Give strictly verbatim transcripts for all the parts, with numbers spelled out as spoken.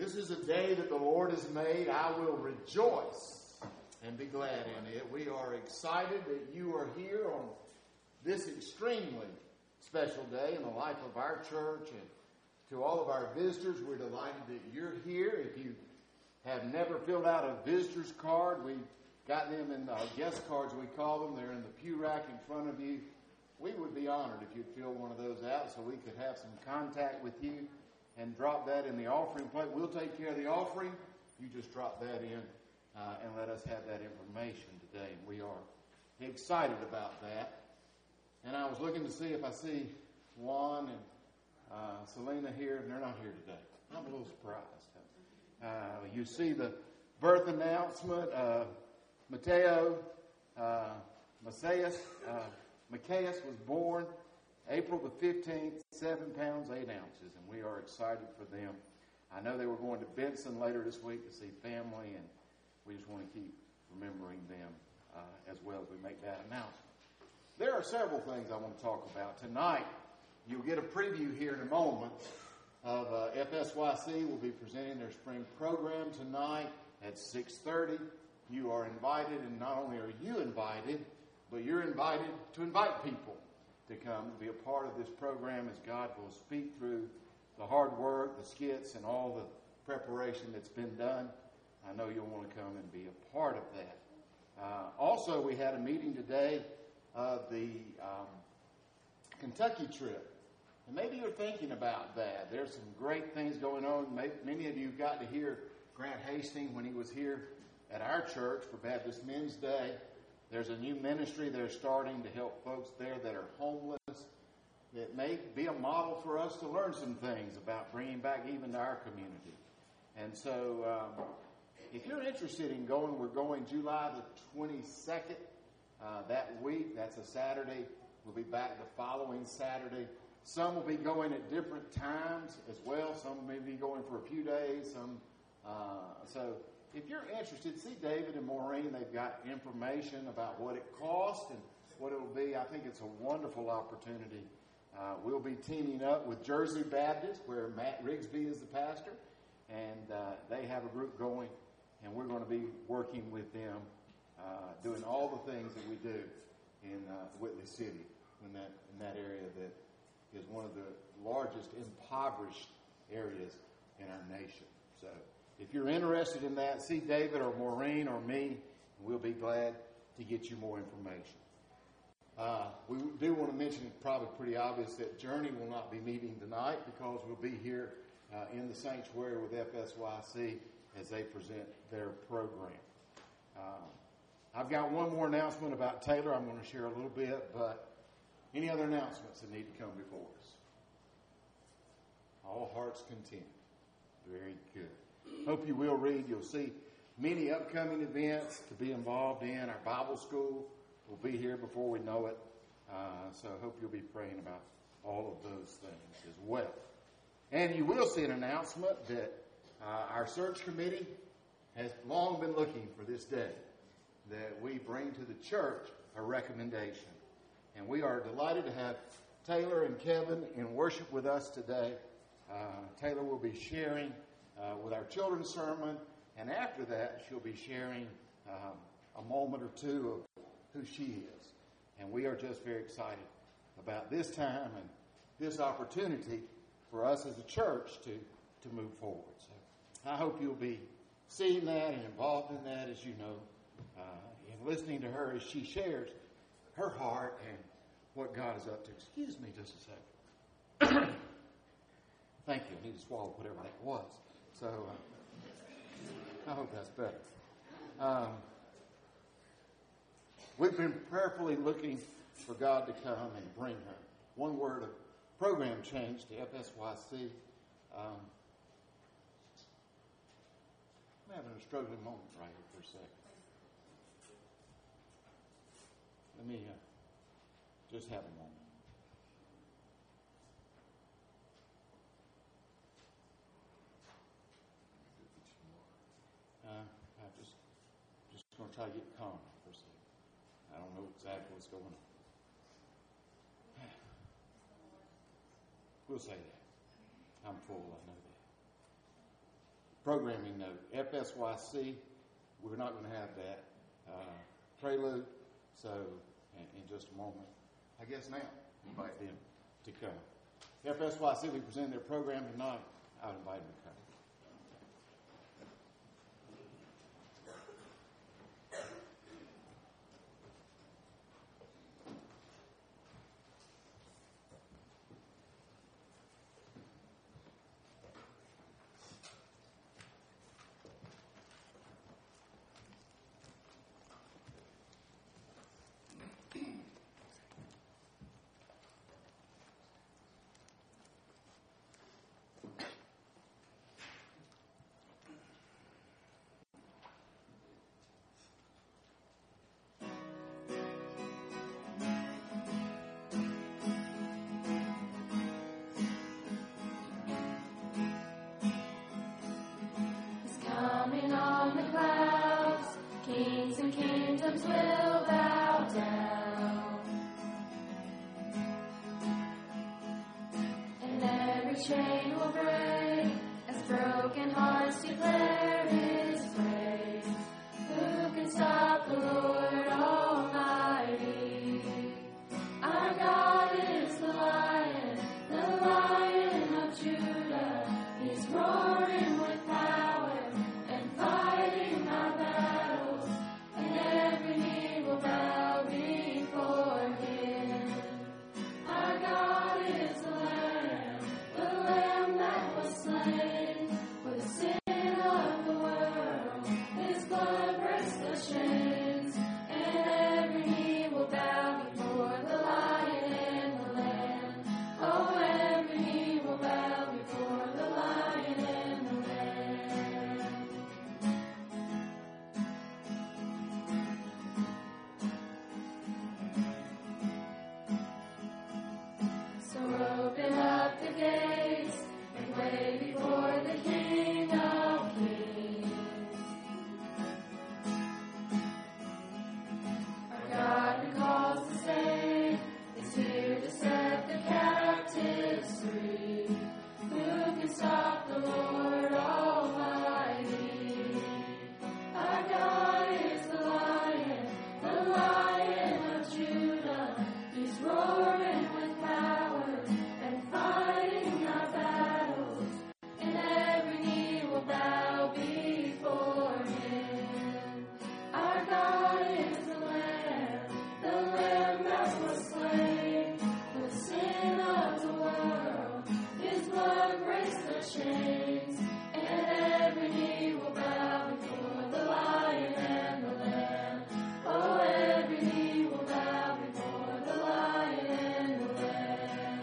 This is a day that the Lord has made. I will rejoice and be glad in it. We are excited that you are here on this extremely special day in the life of our church. And to all of our visitors, we're delighted that you're here. If you have never filled out a visitor's card, we've got them in our guest cards, we call them. They're in the pew rack in front of you. We would be honored if you'd fill one of those out so we could have some contact with you and drop that in the offering plate. We'll take care of the offering. You just drop that in uh, and let us have that information today. And we are excited about that. And I was looking to see if I see Juan and uh, Selena here, and they're not here today. I'm a little surprised. Uh, you see the birth announcement. Uh, Mateo uh, Macias, uh, Macias was born April the fifteenth, seven pounds, eight ounces, and we are excited for them. I know they were going to Benson later this week to see family, and we just want to keep remembering them uh, as well as we make that announcement. There are several things I want to talk about. Tonight, you'll get a preview here in a moment of uh, F S Y C will be presenting their spring program tonight at six thirty. You are invited, and not only are you invited, but you're invited to invite people to come to be a part of this program as God will speak through the hard work, the skits, and all the preparation that's been done. I know you'll want to come and be a part of that. Uh, also, we had a meeting today of the um, Kentucky trip. And maybe you're thinking about that. There's some great things going on. Maybe, many of you got to hear Grant Hastings when he was here at our church for Baptist Men's Day. There's a new ministry they're starting to help folks there that are homeless. That may be a model for us to learn some things about bringing back even to our community. And so um, if you're interested in going, we're going July the twenty-second uh, that week. That's a Saturday. We'll be back the following Saturday. Some will be going at different times as well. Some may be going for a few days. Some uh, so if you're interested, see David and Maureen. They've got information about what it costs and what it will be. I think it's a wonderful opportunity. Uh, we'll be teaming up with Jersey Baptist, where Matt Rigsby is the pastor, and uh, they have a group going, and we're going to be working with them, uh, doing all the things that we do in uh, Whitley City, in that in that area that is one of the largest impoverished areas in our nation. So if you're interested in that, see David or Maureen or me, and we'll be glad to get you more information. Uh, we do want to mention, probably pretty obvious, that Journey will not be meeting tonight because we'll be here uh, in the sanctuary with F S Y C as they present their program. Uh, I've got one more announcement about Taylor I'm going to share a little bit, but any other announcements that need to come before us? All hearts content. Very good. Hope you will read. You'll see many upcoming events to be involved in. Our Bible school will be here before we know it. Uh, so I hope you'll be praying about all of those things as well. And you will see an announcement that uh, our search committee has long been looking for this day, that we bring to the church a recommendation. And we are delighted to have Taylor and Kevin in worship with us today. Uh, Taylor will be sharing uh, with our children's sermon, and after that she'll be sharing um, a moment or two of who she is. And we are just very excited about this time and this opportunity for us as a church to, to move forward. So I hope you'll be seeing that and involved in that, as you know, uh, and listening to her as she shares her heart and what God is up to. Excuse me just a second. Thank you. I need to swallow whatever that was. So uh, I hope that's better. Um, We've been prayerfully looking for God to come and bring her. One word of program change to F S Y C. Um, I'm having a struggling moment right here for a second. Let me uh, just have a moment. Uh, I'm just, just going to try to get calm for a second. I don't know exactly what's going on. We'll say that. I'm full, I know programming note. F S Y C, we're not going to have that uh, prelude, so in, in just a moment. I guess now, invite them to come. F S Y C, we present their program tonight. I would invite them to come. Will bow down, and every chain will break as broken hearts declare His praise. Who can stop the Lord Almighty? Our God is the Lion, the Lion of Judah. He's roaring with power and fighting our battles. Every knee will bow before Him. Our God is the Lamb, the Lamb that was slain for the sin of the world. His blood breaks the chains, and every knee will bow before the Lion and the Lamb. Oh, every knee will bow before the Lion and the Lamb. So open up the gates and way before the King of Kings. Our God who calls to save is here to set the captives free. Who can stop the Lord Almighty? Our God is the Lion, the Lion of Judah. He's roaring with power and fighting our battles, and every knee will bow before Him. Our God is the Lamb, the Lamb that was slain for the sin of the world. His blood breaks the chains, and every knee will bow before the Lion and the Lamb. Oh, every knee will bow before the Lion and the Lamb.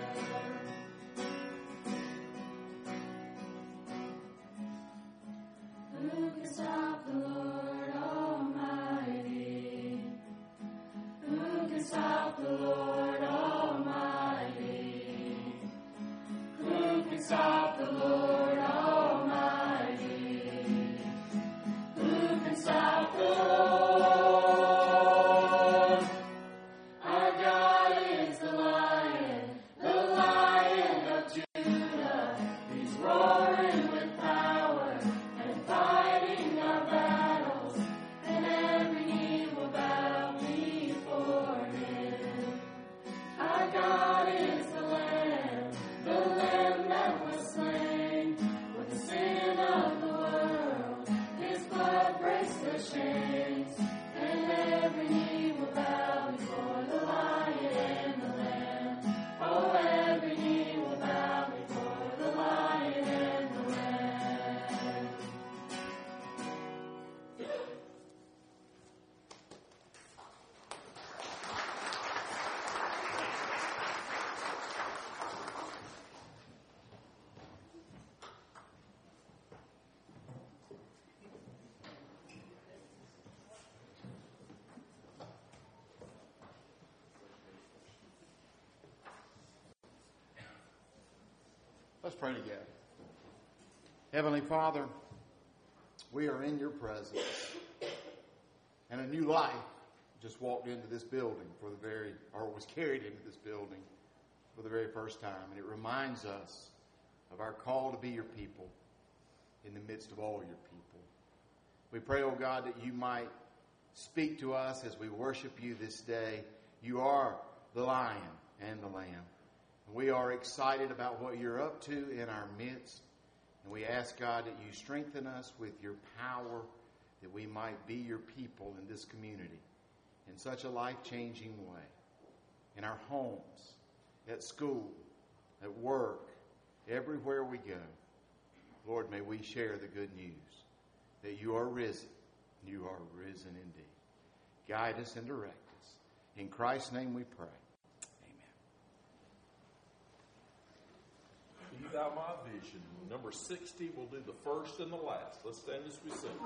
Who can stop the Lord Almighty? Who can stop the Lord Almighty? Who can stop the Lord Almighty? Who can stop the Lord? Our God is the Lion, the Lion of Judah. He's roaring with power and fighting our battles, and every knee will bow before Him. Our God is the Lamb, the Lamb that was slain for the sin of the world. His blood breaks the chains, and every knee will bow before the Lion and the Lamb. Oh, every knee will bow before the Lion and the Lamb. Let's pray together. Heavenly Father, we are in your presence, and a new life just walked into this building for the very, or was carried into this building for the very first time. And it reminds us of our call to be your people. in the midst of all your people. We pray, oh God, that you might speak to us as we worship you this day. You are the Lion and the Lamb. And we are excited about what you're up to in our midst. And we ask, God, that you strengthen us with your power, that we might be your people in this community in such a life-changing way. In our homes, at school, at work, everywhere we go. Lord, may we share the good news that you are risen. You are risen indeed. Guide us and direct us. In Christ's name we pray. Be thou my vision. Number sixty, we'll do the first and the last. Let's stand as we sing.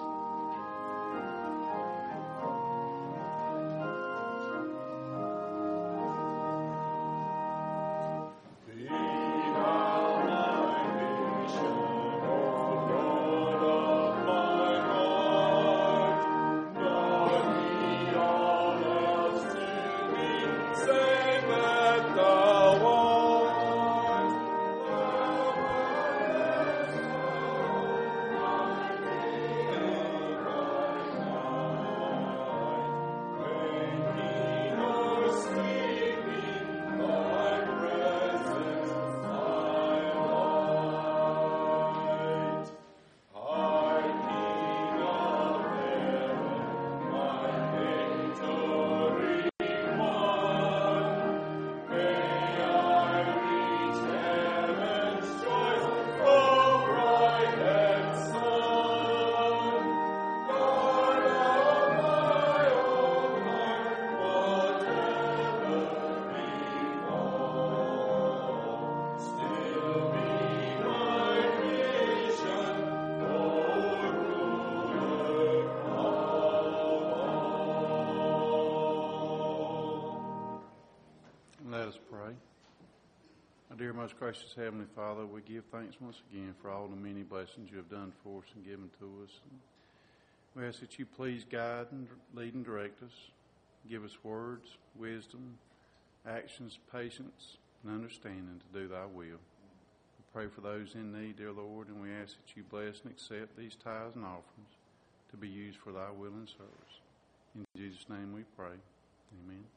Dear most gracious Heavenly Father, we give thanks once again for all the many blessings you have done for us and given to us. We ask that you please guide and lead and direct us. Give us words, wisdom, actions, patience, and understanding to do thy will. We pray for those in need, dear Lord, and we ask that you bless and accept these tithes and offerings to be used for thy will and service. In Jesus' name we pray. Amen.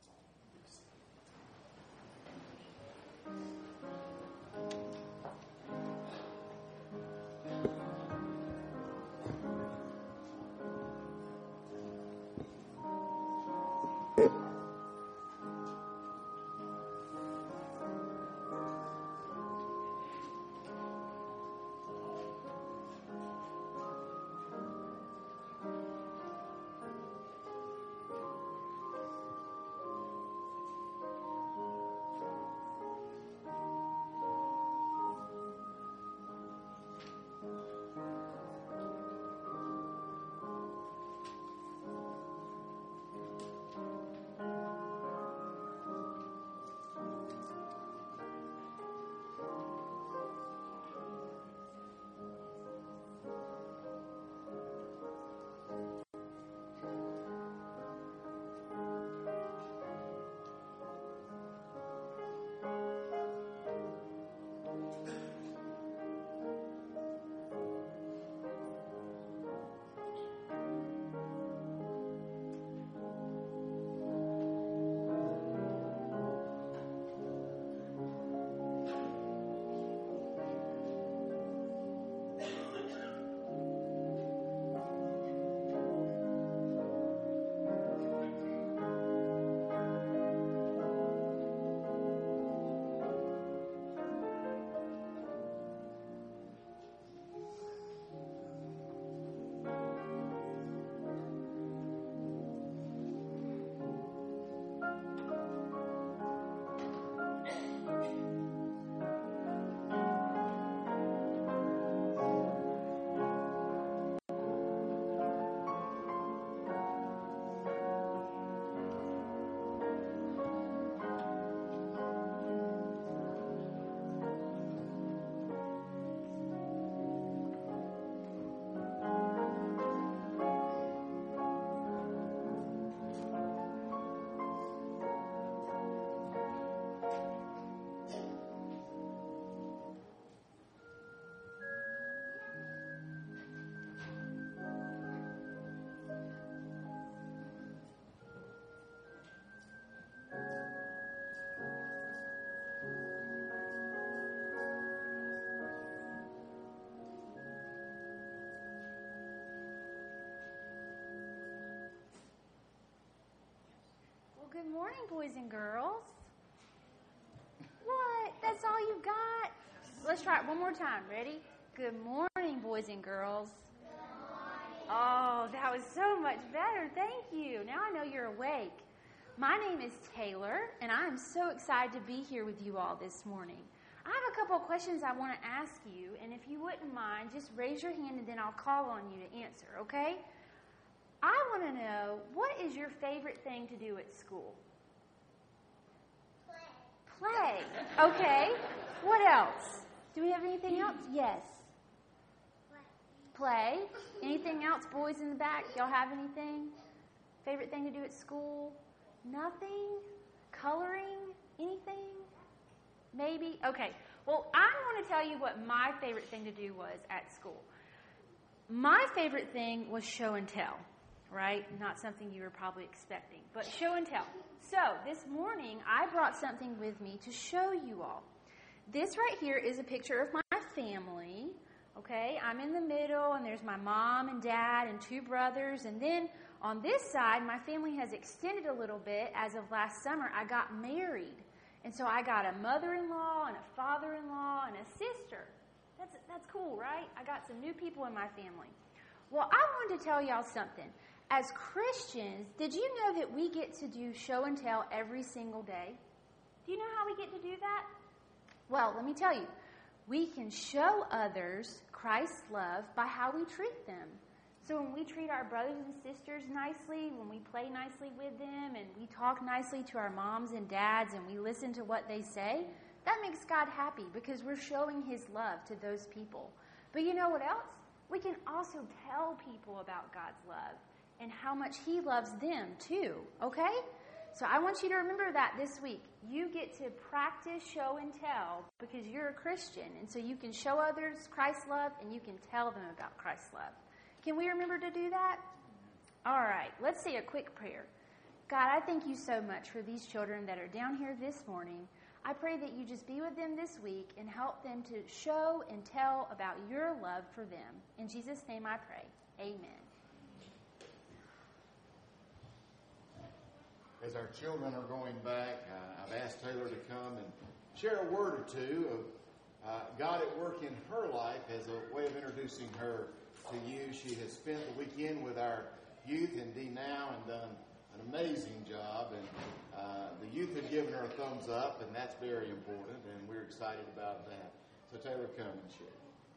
good morning, boys and girls. What? That's all you got? Let's try it one more time. Ready? Good morning, boys and girls. Oh, that was so much better. Thank you. Now I know you're awake. My name is Taylor, and I'm so excited to be here with you all this morning. I have a couple of questions I want to ask you, and if you wouldn't mind, just raise your hand and then I'll call on you to answer, okay? I want to know, what is your favorite thing to do at school? Play. Play. Okay. What else? Do we have anything else? Yes. Play. Anything else, boys in the back? Y'all have anything? Favorite thing to do at school? Nothing? Coloring? Anything? Maybe? Okay. Well, I want to tell you what my favorite thing to do was at school. My favorite thing was show and tell, right? Not something you were probably expecting, but show and tell. So this morning, I brought something with me to show you all. This right here is a picture of my family, okay? I'm in the middle, and there's my mom and dad and two brothers, and then on this side, my family has extended a little bit. As of last summer, I got married. And so I got a mother-in-law and a father-in-law and a sister. That's that's cool, right? I got some new people in my family. Well, I wanted to tell y'all something. As Christians, did you know that we get to do show and tell every single day? Do you know how we get to do that? Well, let me tell you. We can show others Christ's love by how we treat them. So when we treat our brothers and sisters nicely, when we play nicely with them, and we talk nicely to our moms and dads, and we listen to what they say, that makes God happy because we're showing His love to those people. But you know what else? We can also tell people about God's love and how much He loves them too, okay? So I want you to remember that this week. You get to practice show and tell because you're a Christian, and so you can show others Christ's love and you can tell them about Christ's love. Can we remember to do that? All right, let's say a quick prayer. God, I thank you so much for these children that are down here this morning. I pray that you just be with them this week and help them to show and tell about your love for them. In Jesus' name I pray. Amen. As our children are going back, uh, I've asked Taylor to come and share a word or two of uh, God at work in her life as a way of introducing her to you. She has spent the weekend with our youth in D Now and done an amazing job. And uh, the youth have given her a thumbs up, and that's very important, and we're excited about that. So Taylor, come and share.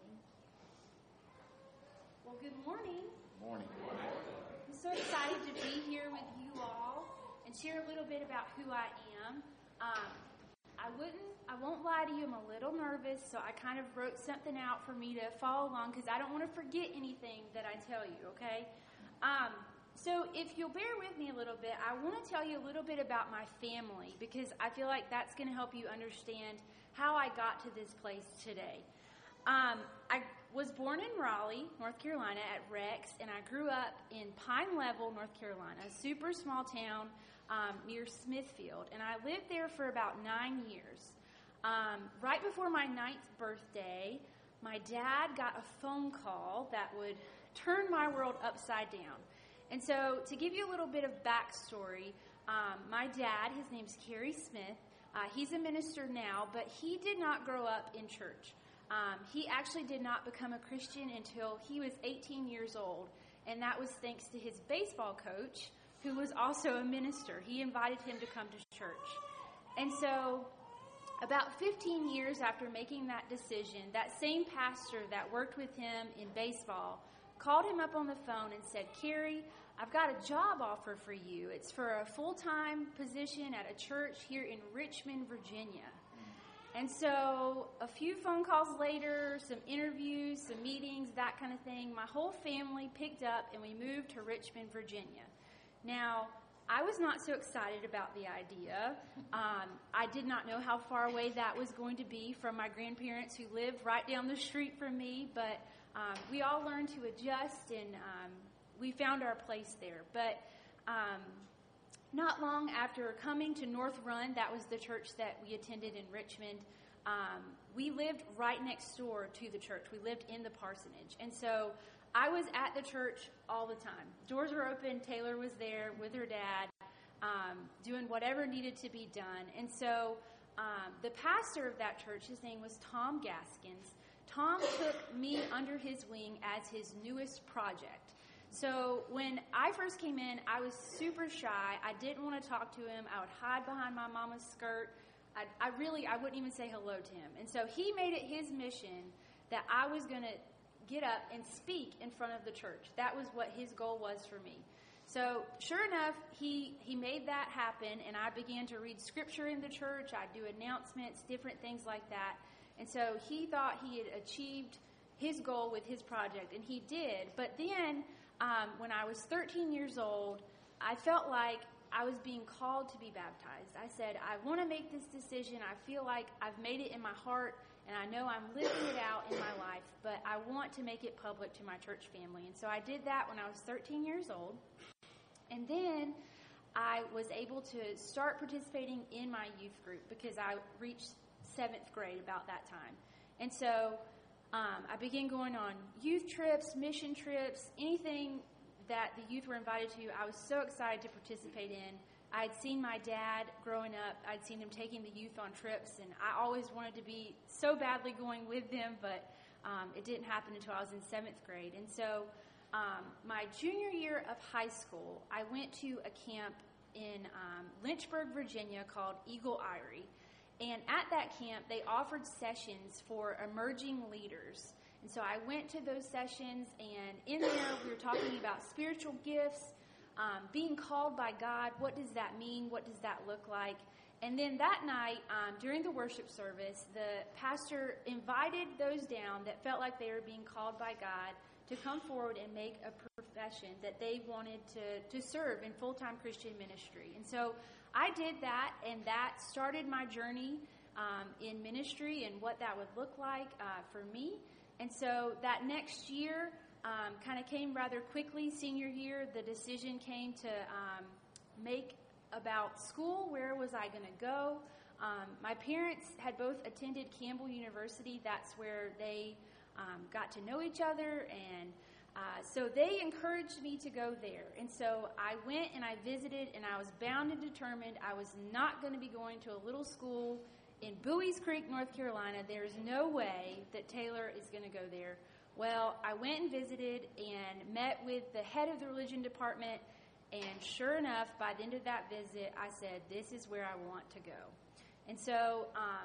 Well, good morning. Morning. I'm so excited to be here with you all and share a little bit about who I am. Um, I wouldn't, I won't lie to you, I'm a little nervous, so I kind of wrote something out for me to follow along because I don't want to forget anything that I tell you, okay? Um, so if you'll bear with me a little bit, I want to tell you a little bit about my family because I feel like that's going to help you understand how I got to this place today. Um, I was born in Raleigh, North Carolina at Rex, and I grew up in Pine Level, North Carolina, a super small town um, near Smithfield, and I lived there for about nine years. Um, right before my ninth birthday, my dad got a phone call that would turn my world upside down. And so to give you a little bit of backstory, um, my dad, his name's Kerry Smith, uh, he's a minister now, but he did not grow up in church. Um, he actually did not become a Christian until he was eighteen years old, and that was thanks to his baseball coach, who was also a minister. He invited him to come to church. And so about fifteen years after making that decision, that same pastor that worked with him in baseball called him up on the phone and said, "Kerry, I've got a job offer for you. It's for a full-time position at a church here in Richmond, Virginia." And so a few phone calls later, some interviews, some meetings, that kind of thing, my whole family picked up and we moved to Richmond, Virginia. Now, I was not so excited about the idea. Um, I did not know how far away that was going to be from my grandparents who lived right down the street from me, but um, we all learned to adjust and um, we found our place there. But um, not long after coming to North Run, that was the church that we attended in Richmond, um, we lived right next door to the church. We lived in the parsonage. And so I was at the church all the time. Doors were open. Taylor was there with her dad. um, doing whatever needed to be done. And so um, the pastor of that church, his name was Tom Gaskins. Tom took me under his wing as his newest project. So when I first came in, I was super shy. I didn't want to talk to him. I would hide behind my mama's skirt. I, I really, I wouldn't even say hello to him. And so he made it his mission that I was going to get up and speak in front of the church. That was what his goal was for me. So sure enough, he, he made that happen, and I began to read scripture in the church. I'd do announcements, different things like that. And so he thought he had achieved his goal with his project, and he did. But then um, when I was thirteen years old, I felt like I was being called to be baptized. I said, I want to make this decision. I feel like I've made it in my heart, and I know I'm living it out in my life, but I want to make it public to my church family. And so I did that when I was thirteen years old. And then I was able to start participating in my youth group because I reached seventh grade about that time. And so um, I began going on youth trips, mission trips, anything that the youth were invited to. I was so excited to participate in. I had seen my dad growing up. I'd seen him taking the youth on trips, and I always wanted to be so badly going with them, but um, it didn't happen until I was in seventh grade. And so um, my junior year of high school, I went to a camp in um, Lynchburg, Virginia called Eagle Eyrie. And at that camp, they offered sessions for emerging leaders. And so I went to those sessions, and in there we were talking about spiritual gifts, um, being called by God. What does that mean? What does that look like? And then that night, um, during the worship service, the pastor invited those down that felt like they were being called by God to come forward and make a profession that they wanted to, to serve in full-time Christian ministry. And so I did that, and that started my journey um, in ministry and what that would look like uh, for me. And so that next year um, kind of came rather quickly. Senior year, the decision came to um, make about school. Where was I going to go? Um, my parents had both attended Campbell University. That's where they um, got to know each other, and uh, so they encouraged me to go there. And so I went and I visited, and I was bound and determined I was not going to be going to a little school in Bowie's Creek, North Carolina. There's no way that Taylor is going to go there. Well, I went and visited and met with the head of the religion department, and sure enough, by the end of that visit, I said, this is where I want to go. And so um,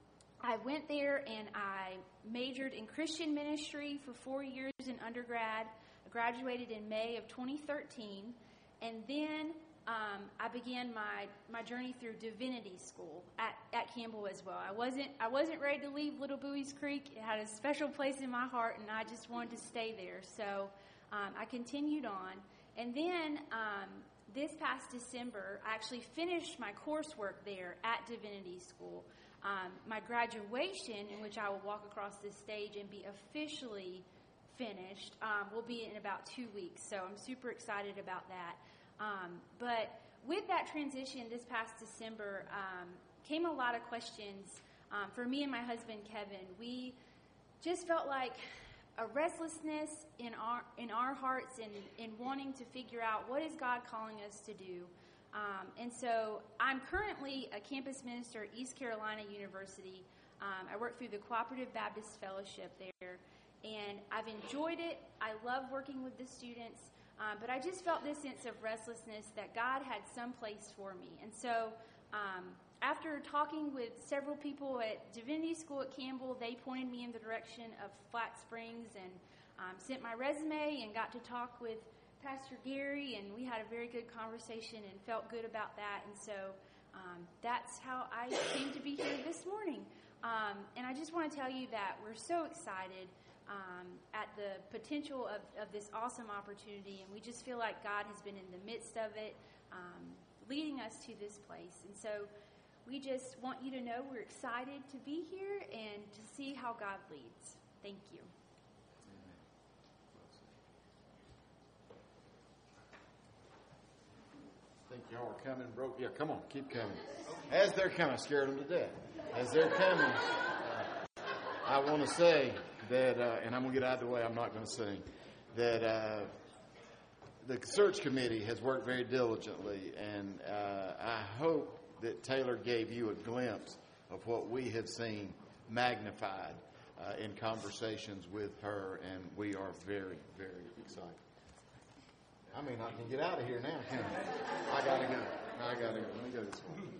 I went there, and I majored in Christian ministry for four years in undergrad. I graduated in May of twenty thirteen, and then Um, I began my, my journey through divinity school at, at Campbell as well. I wasn't I wasn't ready to leave Little Bowie's Creek. It had a special place in my heart, and I just wanted to stay there. So um, I continued on. And then um, this past December, I actually finished my coursework there at divinity school. Um, my graduation, in which I will walk across this stage and be officially finished, um, will be in about two weeks. So I'm super excited about that. Um, but with that transition this past December um, came a lot of questions um, for me and my husband, Kevin. We just felt like a restlessness in our in our hearts and in wanting to figure out what is God calling us to do. Um, and so I'm currently a campus minister at East Carolina University. Um, I work through the Cooperative Baptist Fellowship there, and I've enjoyed it. I love working with the students. Um, but I just felt this sense of restlessness that God had some place for me. And so um, after talking with several people at Divinity School at Campbell, they pointed me in the direction of Flat Springs and um, sent my resume and got to talk with Pastor Gary, and we had a very good conversation and felt good about that. And so um, that's how I came to be here this morning. Um, and I just want to tell you that we're so excited Um, at the potential of, of this awesome opportunity, and we just feel like God has been in the midst of it, um, leading us to this place. And so we just want you to know we're excited to be here and to see how God leads. Thank you. I think y'all are coming, bro. Yeah, come on, keep coming. As they're coming, I scared them to death. As they're coming, uh, I want to say that, uh, and I'm going to get out of the way, I'm not going to sing, that uh, the search committee has worked very diligently, and uh, I hope that Taylor gave you a glimpse of what we have seen magnified uh, in conversations with her, and we are very, very excited. I mean, I can get out of here now, can't I? I gotta go. I gotta go. Let me go this way.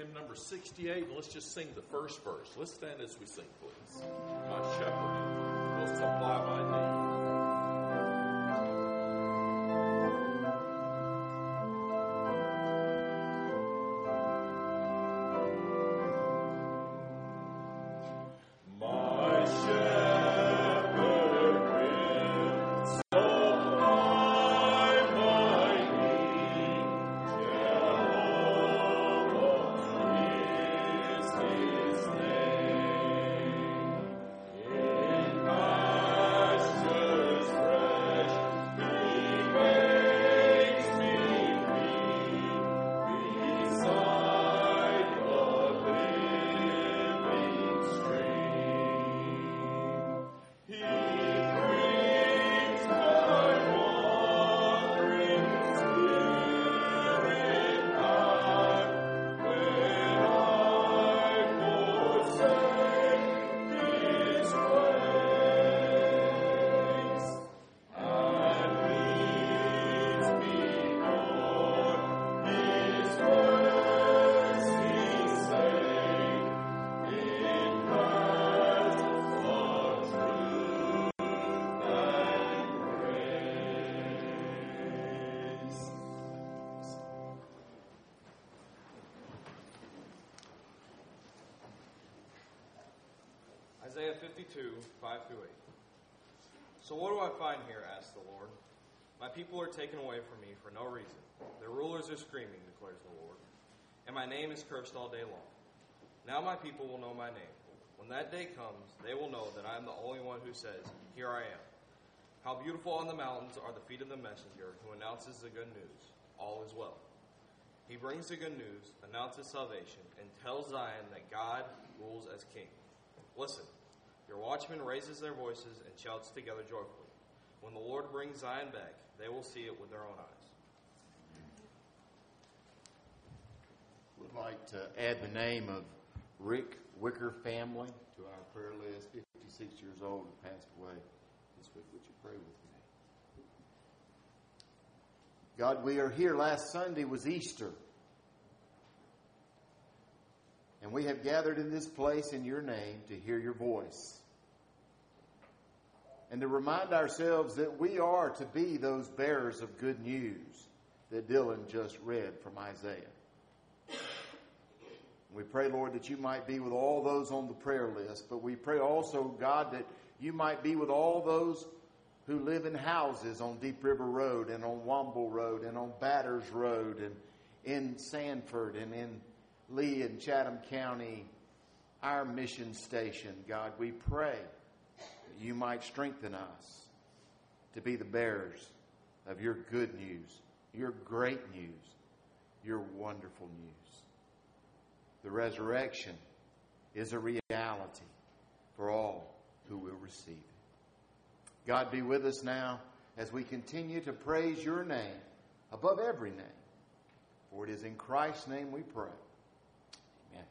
hymn number sixty-eight, and let's just sing the first verse. Let's stand as we sing, please. My shepherd will supply my need. Isaiah fifty-two, five through eight. So what do I find here, asked the Lord. My people are taken away from me for no reason. Their rulers are screaming, declares the Lord. And my name is cursed all day long. Now my people will know my name. When that day comes, they will know that I am the only one who says, here I am. How beautiful on the mountains are the feet of the messenger who announces the good news. All is well. He brings the good news, announces salvation, and tells Zion that God rules as king. Listen, your watchmen raises their voices and shouts together joyfully. When the Lord brings Zion back, they will see it with their own eyes. Would like to add the name of Rick Wicker family to our prayer list. fifty-six years old and passed away this week. Would you pray with me? God, we are here. Last Sunday was Easter. And we have gathered in this place in your name to hear your voice. And to remind ourselves that we are to be those bearers of good news that Dylan just read from Isaiah. We pray, Lord, that you might be with all those on the prayer list. But we pray also, God, that you might be with all those who live in houses on Deep River Road and on Womble Road and on Batters Road and in Sanford and in Lee and Chatham County, our mission station. God, we pray that you might strengthen us to be the bearers of your good news, your great news, your wonderful news. The resurrection is a reality for all who will receive it. God, be with us now as we continue to praise your name above every name. For it is in Christ's name we pray. Amen.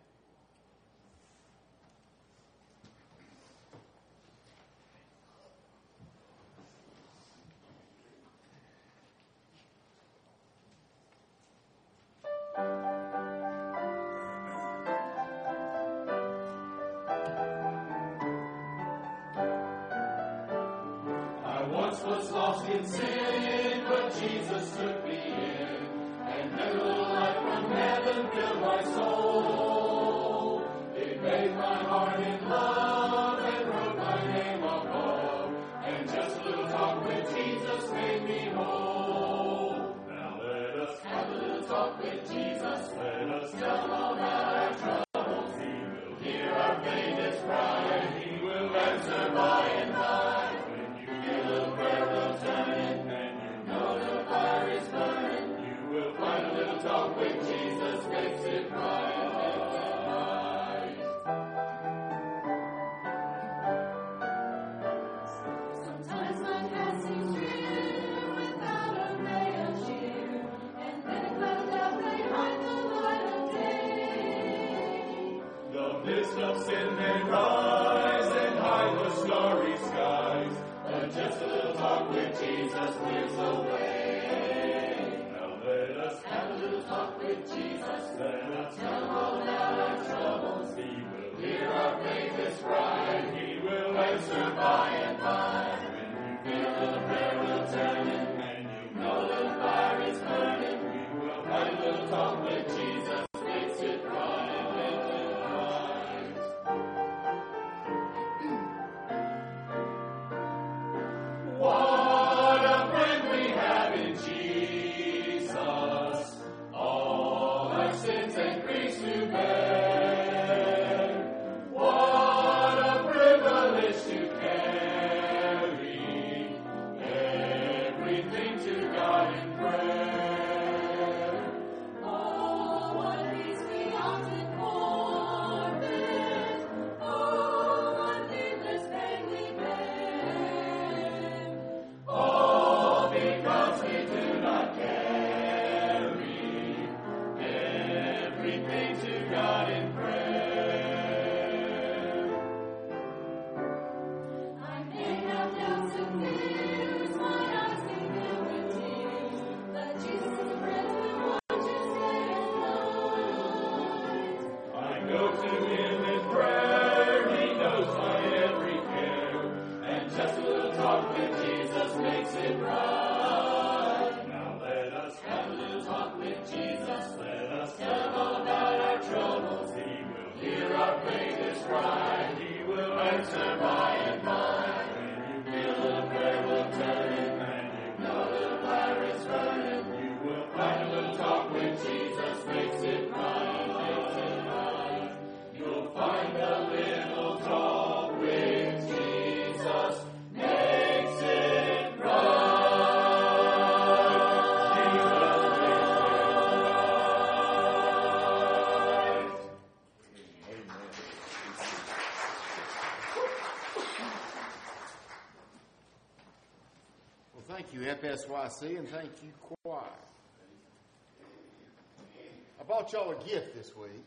Was lost in sin, but Jesus took me in, and never light from heaven filled my soul. It made my heart in love and wrote my name above, and just a little talk with Jesus made me whole. Now let us have a little talk with Jesus. Let us tell him all about our troubles. He will hear our faintest cry, and he will answer by and by. Talk with Jesus makes it right, makes it right. Sometimes my path seems drear without a ray of cheer, and then a cloud of doubt behind the light of day. The mist of sin may rise and hide the starry skies, but just a little talk with Jesus clears the way. Let us have a little talk with Jesus. Let us tell him all this bride, he will answer by and by. When you feel the prayer will turn in, and you know the fire is burning, we will have a little talk with Jesus, makes it right, make it right. What a friend we have in Jesus, all our sins and griefs to bear. What a privilege to carry everything to God in prayer. Oh, what peace we often forfeit. Oh, what needless pain we bear. All because we do not carry everything to God in prayer. I may have doubts and fears, my eyes may fill with tears, but Jesus' friends will watch us day and night. I go to him in prayer, he knows my every care, and just a little talk with Jesus makes it right. Now let us have a little talk with Jesus, let us tell him all about our troubles. He will hear our faintest cry, he will answer by and by. When you feel the prayer will turn in, and you know the fire is burning, you will find a little talk with Jesus makes it right, makes it right. You'll find a little talk with Jesus makes it right. Well, thank you, F S Y C, and thank you, choir. I bought y'all a gift this week.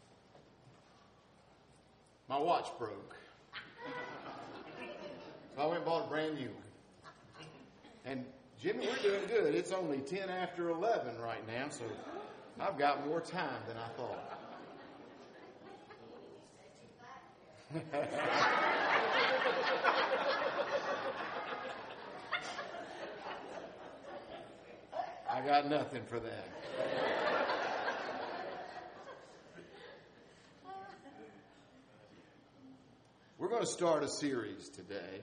My watch broke. So I went and bought a brand new one. And Jimmy, we're doing good. It's only ten after eleven right now, so I've got more time than I thought. I got nothing for that. We're going to start a series today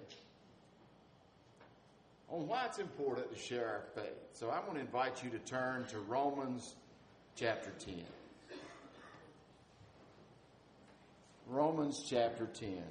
on why it's important to share our faith. So I'm going to invite you to turn to Romans chapter ten. Romans chapter ten.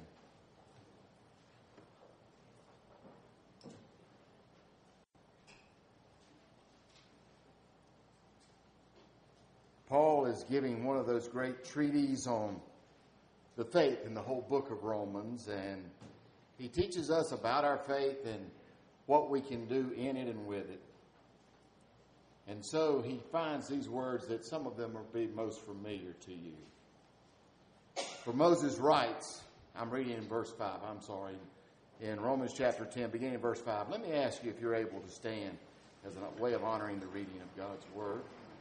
Paul is giving one of those great treatises on the faith in the whole book of Romans, and he teaches us about our faith and what we can do in it and with it. And so he finds these words that some of them will be most familiar to you. For Moses writes, I'm reading in verse five, I'm sorry, in Romans chapter ten, beginning in verse five. Let me ask you if you're able to stand as a way of honoring the reading of God's word.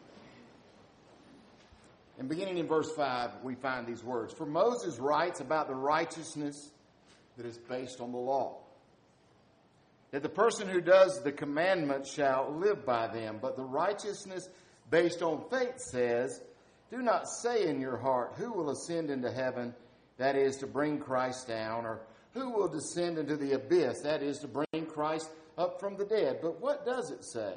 And beginning in verse five, we find these words. For Moses writes about the righteousness that is based on the law, that the person who does the commandments shall live by them. But the righteousness based on faith says, do not say in your heart, who will ascend into heaven, that is to bring Christ down, or who will descend into the abyss, that is to bring Christ up from the dead. But what does it say?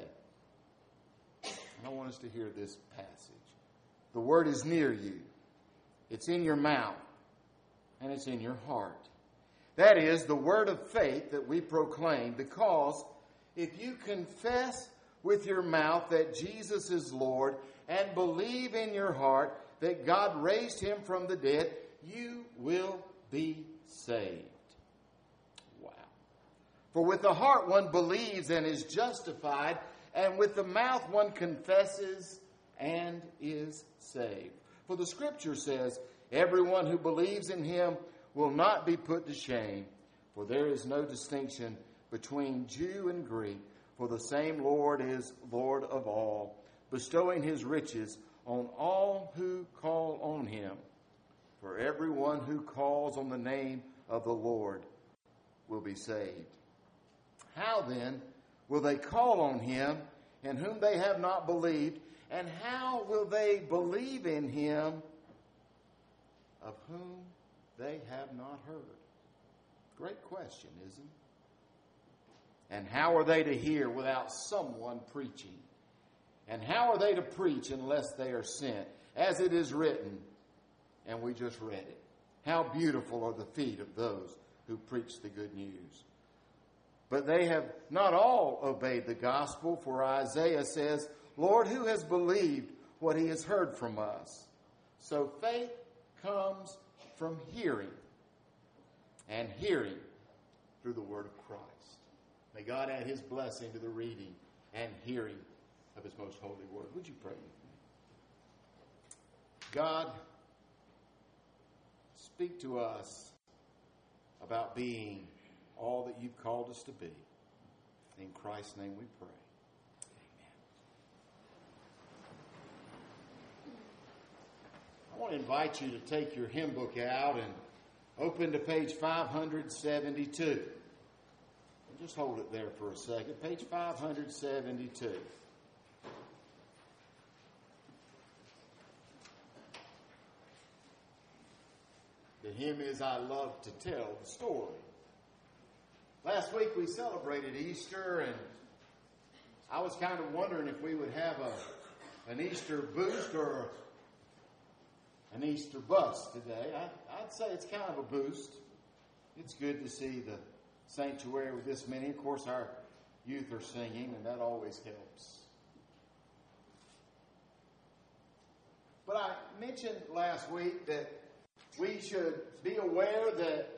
I want us to hear this passage. The word is near you. It's in your mouth, and it's in your heart. That is the word of faith that we proclaim, because if you confess with your mouth that Jesus is Lord and believe in your heart that God raised him from the dead, you will be saved. Wow. For with the heart one believes and is justified, and with the mouth one confesses and is saved. For the scripture says, everyone who believes in him will not be put to shame, for there is no distinction between Jew and Greek, for the same Lord is Lord of all, bestowing his riches on all who call on him. for everyone who calls on the name of the Lord will be saved. How then will they call on him in whom they have not believed? And how will they believe in him of whom they have not heard? Great question, isn't it? And how are they to hear without someone preaching? And how are they to preach unless they are sent? As it is written, and we just read it, how beautiful are the feet of those who preach the good news. But they have not all obeyed the gospel, for Isaiah says, Lord, who has believed what he has heard from us? So faith comes from hearing, and hearing through the word of Christ. May God add his blessing to the reading and hearing of his most holy word. Would you pray with me? God, speak to us about being all that you've called us to be. In Christ's name we pray. I want to invite you to take your hymn book out and open to page five seventy-two. And just hold it there for a second. Page five seventy-two. The hymn is I Love to Tell the Story. Last week we celebrated Easter, and I was kind of wondering if we would have a an Easter boost or an Easter bust today. I, I'd say it's kind of a boost. It's good to see the sanctuary with this many. Of course, our youth are singing, and that always helps. But I mentioned last week that we should be aware that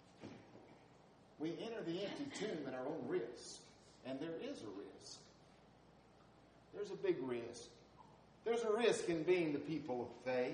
we enter the empty tomb at our own risk. And there is a risk. There's a big risk. There's a risk in being the people of faith.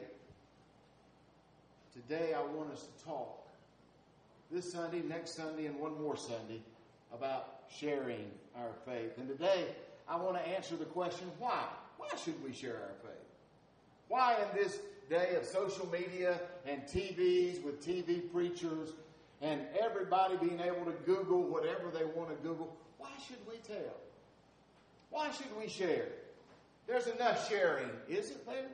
Today I want us to talk this Sunday, next Sunday, and one more Sunday about sharing our faith. And today I want to answer the question, why? Why should we share our faith? Why in this day of social media and T Vs with T V preachers and everybody being able to Google whatever they want to Google, why should we tell? Why should we share? There's enough sharing, isn't there?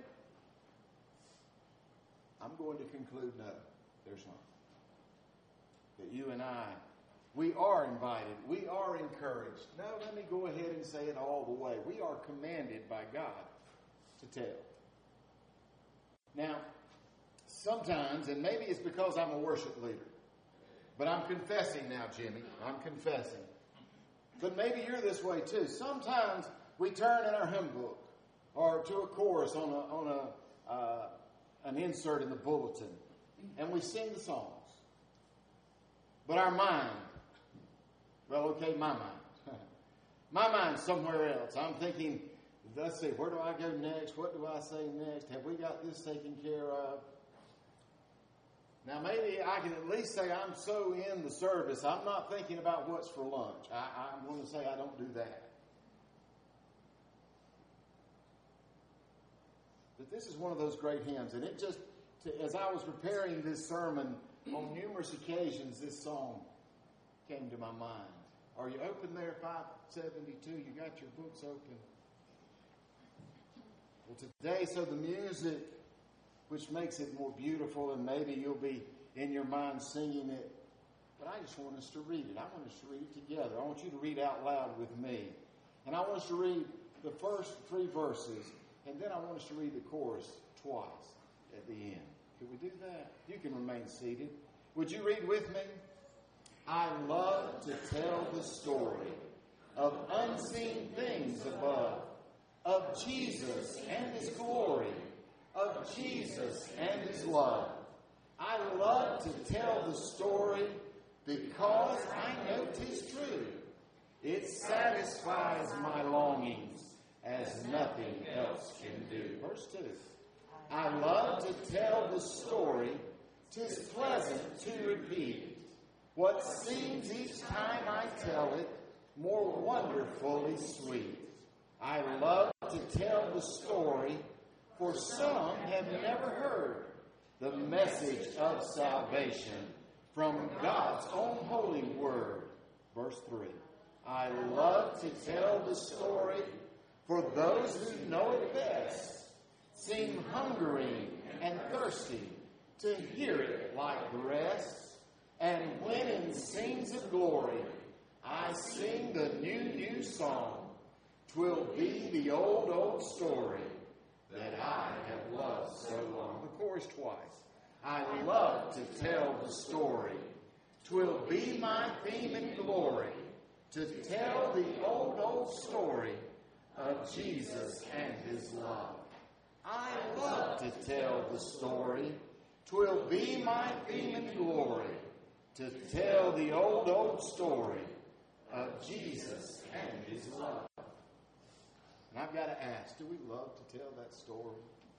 I'm going to conclude, no, there's not. That you and I, we are invited. We are encouraged. No, let me go ahead and say it all the way. We are commanded by God to tell. Now, sometimes, and maybe it's because I'm a worship leader, but I'm confessing now, Jimmy. I'm confessing. But maybe you're this way too. Sometimes we turn in our hymn book or to a chorus on a, on a uh, an insert in the bulletin, and we sing the songs. But our mind, well, okay, my mind. My mind's somewhere else. I'm thinking, let's see, where do I go next? What do I say next? Have we got this taken care of? Now, maybe I can at least say I'm so in the service, I'm not thinking about what's for lunch. I, I'm going to say I don't do that. But this is one of those great hymns, and it just, to, as I was preparing this sermon, on numerous occasions, this song came to my mind. Are you open there, five seventy-two? You got your books open? Well, today, so the music, which makes it more beautiful, and maybe you'll be in your mind singing it, but I just want us to read it. I want us to read it together. I want you to read out loud with me. And I want us to read the first three verses, and then I want us to read the chorus twice at the end. Could we do that? You can remain seated. Would you read with me? I love to tell the story of unseen things above, of Jesus and his glory, of Jesus and his love. I love to tell the story because I know 'tis true. It satisfies my longings as nothing else can do. Verse two. I love to tell the story, 'tis pleasant to repeat. What seems each time I tell it more wonderfully sweet. I love to tell the story, for some have never heard, the message of salvation from God's own holy word. Verse three. I love to tell the story for those who know it best, seem hungering and thirsty to hear it like the rest. And when in scenes of glory I sing the new, new song, 'twill be the old, old story that I have loved so long. The chorus twice. I love to tell the story. 'Twill be my theme and glory to tell the old, old story of Jesus and his love. I love to tell the story. 'Twill be my theme and glory to tell the old, old story of Jesus and his love. And I've got to ask, do we love to tell that story?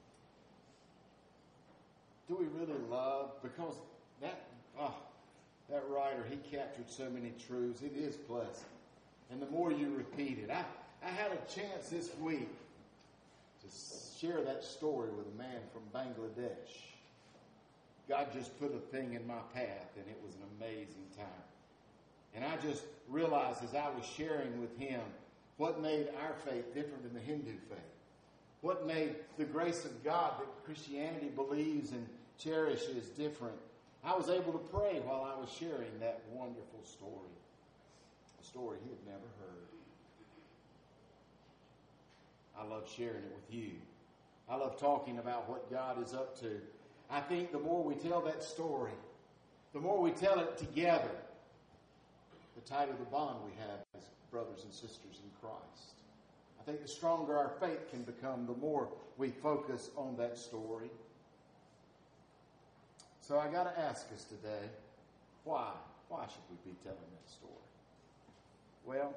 Do we really love? Because that, oh, that writer, he captured so many truths. It is pleasant. And the more you repeat it, I, I had a chance this week to share that story with a man from Bangladesh. God just put a thing in my path, and it was an amazing time. And I just realized as I was sharing with him what made our faith different than the Hindu faith. What made the grace of God that Christianity believes and cherishes different. I was able to pray while I was sharing that wonderful story. A story he had never heard. I love sharing it with you. I love talking about what God is up to. I think the more we tell that story, the more we tell it together, the tighter the bond we have as brothers and sisters in Christ. I think the stronger our faith can become, the more we focus on that story. So I got to ask us today, why? Why should we be telling that story? Well,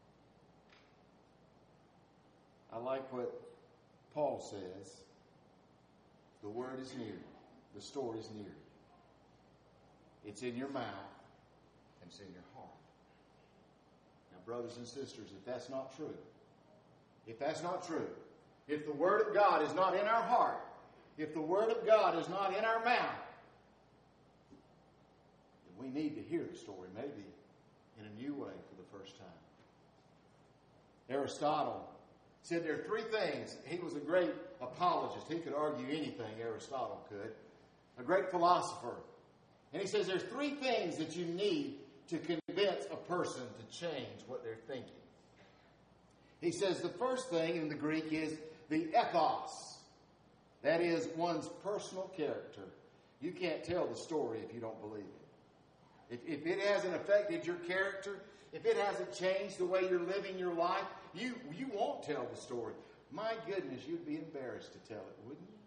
I like what Paul says. The word is near. The story is near. It's in your mouth and it's in your heart. Now, brothers and sisters, if that's not true, if that's not true, if the Word of God is not in our heart, if the Word of God is not in our mouth, then we need to hear the story maybe in a new way for the first time. Aristotle said there are three things. He was a great apologist. He could argue anything, Aristotle could. A great philosopher. And he says there's three things that you need to convince a person to change what they're thinking. He says the first thing in the Greek is the ethos. That is one's personal character. You can't tell the story if you don't believe it. If, if it hasn't affected your character, if it hasn't changed the way you're living your life, you, you won't tell the story. My goodness, you'd be embarrassed to tell it, wouldn't you?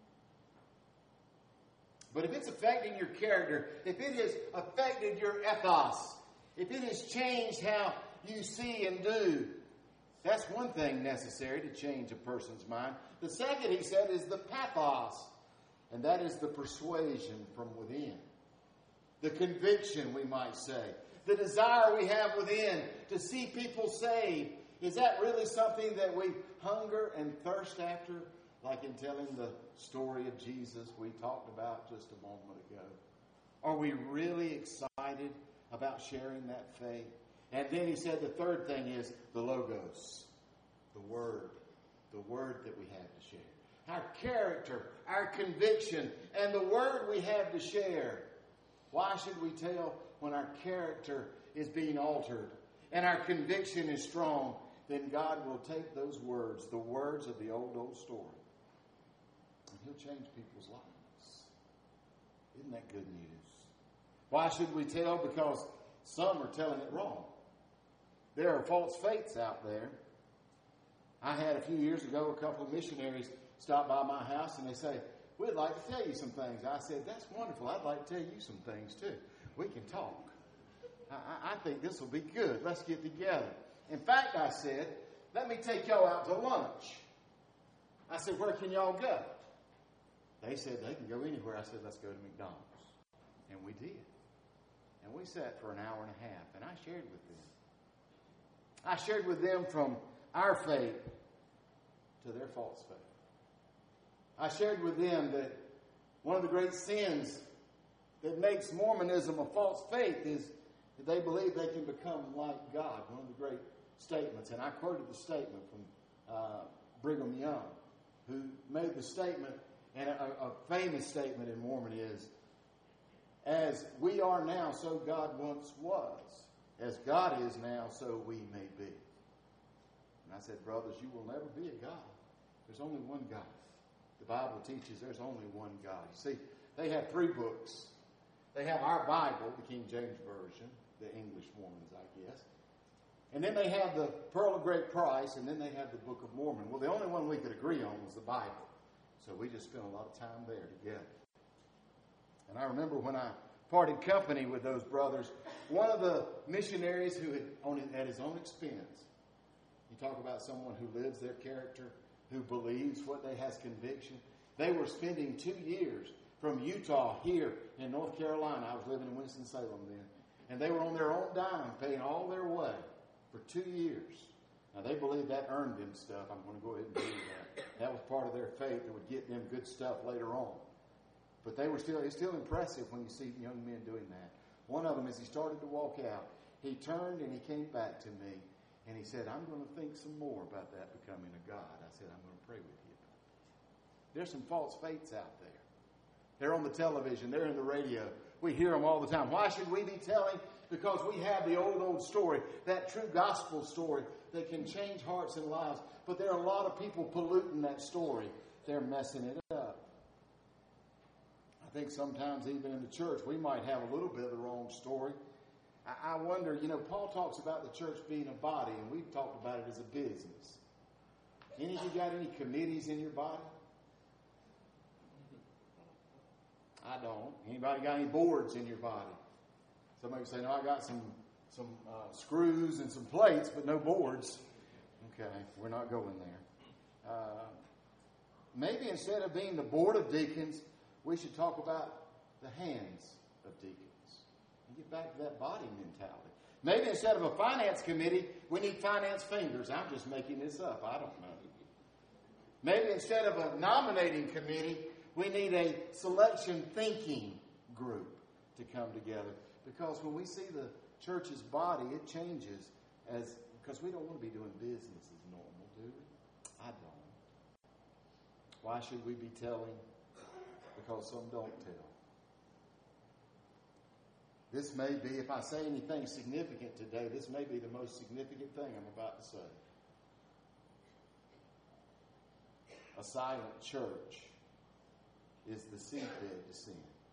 But if it's affecting your character, if it has affected your ethos, if it has changed how you see and do, that's one thing necessary to change a person's mind. The second, he said, is the pathos, and that is the persuasion from within. The conviction, we might say. The desire we have within to see people saved. Is that really something that we hunger and thirst after? Like in telling the story of Jesus we talked about just a moment ago. Are we really excited about sharing that faith? And then he said the third thing is the logos. The word. The word that we have to share. Our character, our conviction, and the word we have to share. Why should we tell when our character is being altered and our conviction is strong? Then God will take those words, the words of the old, old story, and he'll change people's lives. Isn't that good news? Why should we tell? Because some are telling it wrong. There are false faiths out there. I had a few years ago, a couple of missionaries stop by my house and they say, we'd like to tell you some things. I said, that's wonderful. I'd like to tell you some things too. We can talk. I, I think this will be good. Let's get together. In fact, I said, let me take y'all out to lunch. I said, where can y'all go? They said they can go anywhere. I said, let's go to McDonald's. And we did. And we sat for an hour and a half, and I shared with them. I shared with them from our faith to their false faith. I shared with them that One of the great sins that makes Mormonism a false faith is that they believe they can become like God. One of the great statements, and I quoted the statement from uh, Brigham Young, who made the statement, and a, a famous statement in Mormon is, as we are now, so God once was. As God is now, so we may be. And I said, brothers, you will never be a God. There's only one God. The Bible teaches there's only one God. You see, they have three books. They have our Bible, the King James Version, the English Mormons, I guess. And then they have the Pearl of Great Price, and then they have the Book of Mormon. Well, the only one we could agree on was the Bible. So we just spent a lot of time there together. And I remember when I parted company with those brothers, one of the missionaries who had, on his, at his own expense, you talk about someone who lives their character, who believes what they has conviction. They were spending two years from Utah here in North Carolina. I was living in Winston-Salem then. And they were on their own dime, paying all their way for two years. Now, they believed that earned them stuff. I'm going to go ahead and do that. That was part of their faith that would get them good stuff later on. But they were still, it's still impressive when you see young men doing that. One of them, as he started to walk out, he turned and he came back to me. And he said, I'm going to think some more about that becoming a God. I said, I'm going to pray with you. There's some false faiths out there. They're on the television. They're in the radio. We hear them all the time. Why should we be telling? Because we have the old, old story, that true gospel story that can change hearts and lives. But there are a lot of people polluting that story. They're messing it up. I think sometimes even in the church, we might have a little bit of the wrong story. I wonder, you know, Paul talks about the church being a body, and we've talked about it as a business. Any of you got any committees in your body? I don't. Anybody got any boards in your body? Somebody say, no, I got some some uh, screws and some plates, but no boards. Okay, we're not going there. Uh, maybe instead of being the board of deacons, we should talk about the hands of deacons. Get back to that body mentality. Maybe instead of a finance committee, we need finance fingers. I'm just making this up. I don't know. Maybe instead of a nominating committee, we need a selection thinking group to come together. Because when we see the church's body, it changes as because we don't want to be doing business as normal, do we? I don't. Why should we be telling? Because some don't tell. This may be, if I say anything significant today, this may be the most significant thing I'm about to say. A silent church is the seedbed to sin.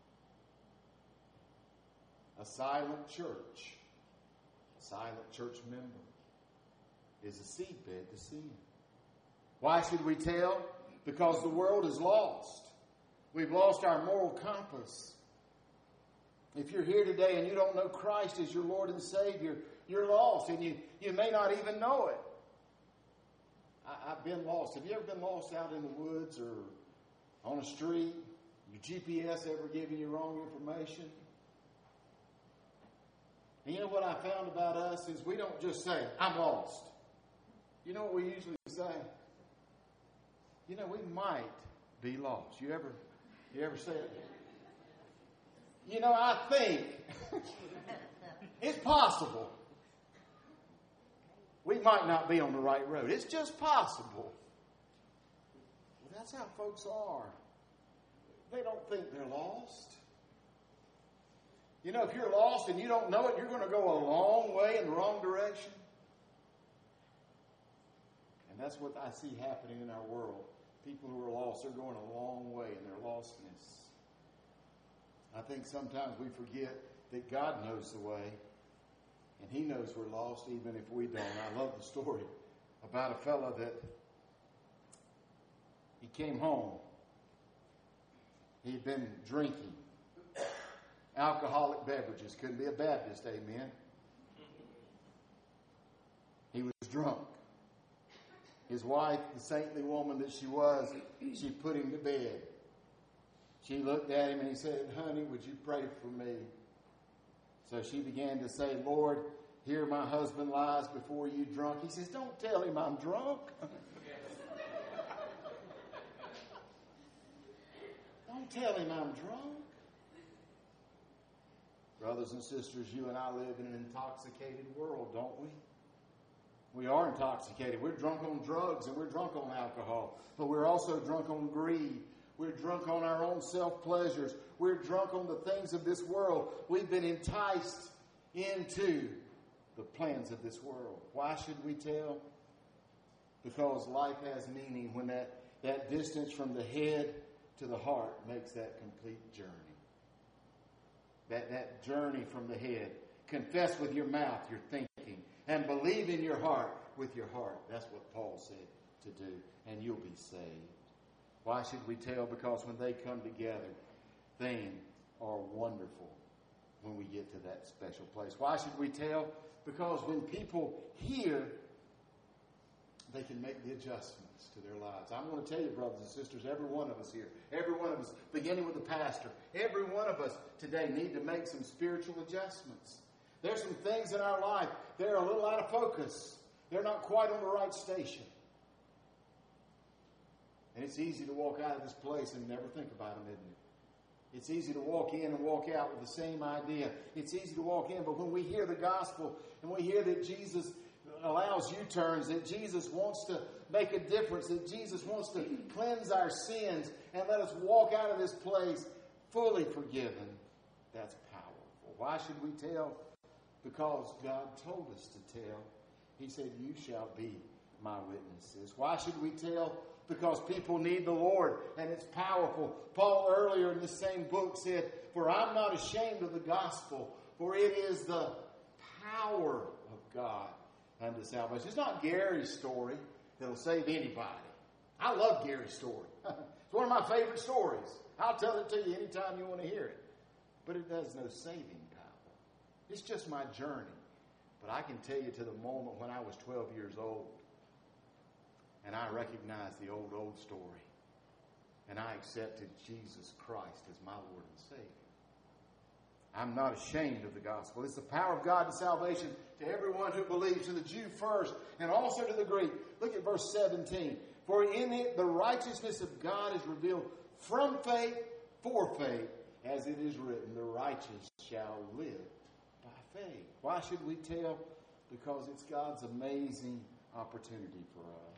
A silent church, a silent church member, is a seedbed to sin. Why should we tell? Because the world is lost. We've lost our moral compass. If you're here today and you don't know Christ as your Lord and Savior, you're lost, and you, you may not even know it. I, I've been lost. Have you ever been lost out in the woods or on a street? Your G P S ever giving you wrong information? And you know what I found about us is we don't just say, I'm lost. You know what we usually say? You know, we might be lost. You ever, you ever say it? You know, I think it's possible we might not be on the right road. It's just possible. Well, that's how folks are. They don't think they're lost. You know, if you're lost and you don't know it, you're going to go a long way in the wrong direction. And that's what I see happening in our world. People who are lost, they're going a long way in their lostness. I think sometimes we forget that God knows the way, and He knows we're lost even if we don't. I love the story about a fellow that he came home. He'd been drinking alcoholic beverages. Couldn't be a Baptist, amen. He was drunk. His wife, the saintly woman that she was, she put him to bed. She looked at him and he said, honey, would you pray for me? So she began to say, Lord, here my husband lies before you drunk. He says, don't tell him I'm drunk. Don't tell him I'm drunk. Brothers and sisters, you and I live in an intoxicated world, don't we? We are intoxicated. We're drunk on drugs and we're drunk on alcohol. But we're also drunk on greed. We're drunk on our own self-pleasures. We're drunk on the things of this world. We've been enticed into the plans of this world. Why should we tell? Because life has meaning when that, that distance from the head to the heart makes that complete journey. That, that journey from the head. Confess with your mouth your thinking and believe in your heart with your heart. That's what Paul said to do, and you'll be saved. Why should we tell? Because when they come together, things are wonderful when we get to that special place. Why should we tell? Because when people hear, they can make the adjustments to their lives. I'm going to tell you, brothers and sisters, every one of us here, every one of us, beginning with the pastor, every one of us today need to make some spiritual adjustments. There's some things in our life, they're a little out of focus. They're not quite on the right station. And it's easy to walk out of this place and never think about them, isn't it? It's easy to walk in and walk out with the same idea. It's easy to walk in, but when we hear the gospel and we hear that Jesus allows U-turns, that Jesus wants to make a difference, that Jesus wants to cleanse our sins and let us walk out of this place fully forgiven, that's powerful. Why should we tell? Because God told us to tell. He said, you shall be my witnesses. Why should we tell? Because people need the Lord, and it's powerful. Paul earlier in this same book said, for I'm not ashamed of the gospel, for it is the power of God unto salvation. It's not Gary's story that'll save anybody. I love Gary's story. It's one of my favorite stories. I'll tell it to you anytime you want to hear it. But it has no saving power. It's just my journey. But I can tell you to the moment when I was twelve years old, and I recognized the old, old story. And I accepted Jesus Christ as my Lord and Savior. I'm not ashamed of the gospel. It's the power of God to salvation to everyone who believes, to the Jew first, and also to the Greek. Look at verse seventeen. For in it the righteousness of God is revealed from faith for faith, as it is written, the righteous shall live by faith. Why should we tell? Because it's God's amazing opportunity for us.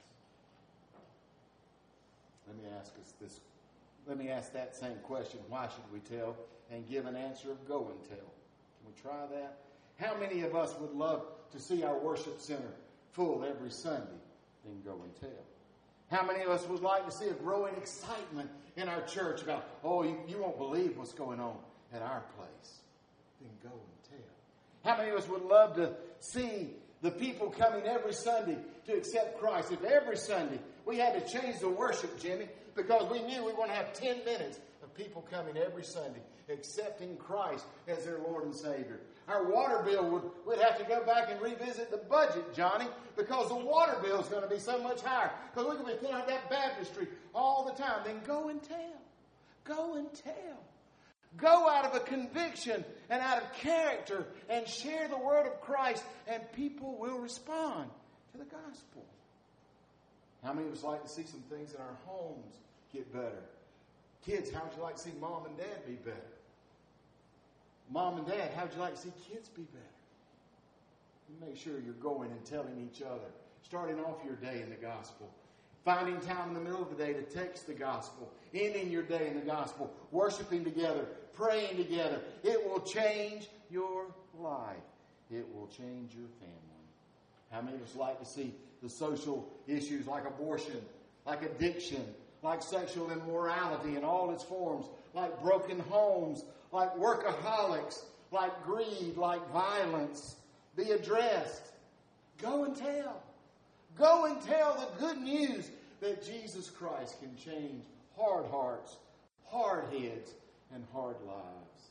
Let me ask us this. Let me ask that same question. Why should we tell? And give an answer of go and tell. Can we try that? How many of us would love to see our worship center full every Sunday? Then go and tell. How many of us would like to see a growing excitement in our church about, oh, you, you won't believe what's going on at our place? Then go and tell. How many of us would love to see the people coming every Sunday to accept Christ? If every Sunday we had to change the worship, Jimmy, because we knew we were going to have ten minutes of people coming every Sunday accepting Christ as their Lord and Savior. Our water bill would would have to go back and revisit the budget, Johnny, because the water bill is going to be so much higher. Because we're going to be filling out that baptistry all the time. Then go and tell. Go and tell. Go out of a conviction and out of character and share the word of Christ, and people will respond to the gospel. How many of us like to see some things in our homes get better? Kids, how would you like to see mom and dad be better? Mom and dad, how would you like to see kids be better? You make sure you're going and telling each other, starting off your day in the gospel, finding time in the middle of the day to text the gospel, ending your day in the gospel, worshiping together, praying together. It will change your life. It will change your family. How many of us like to see the social issues like abortion, like addiction, like sexual immorality in all its forms, like broken homes, like workaholics, like greed, like violence, be addressed? Go and tell. Go and tell the good news that Jesus Christ can change hard hearts, hard heads, and hard lives.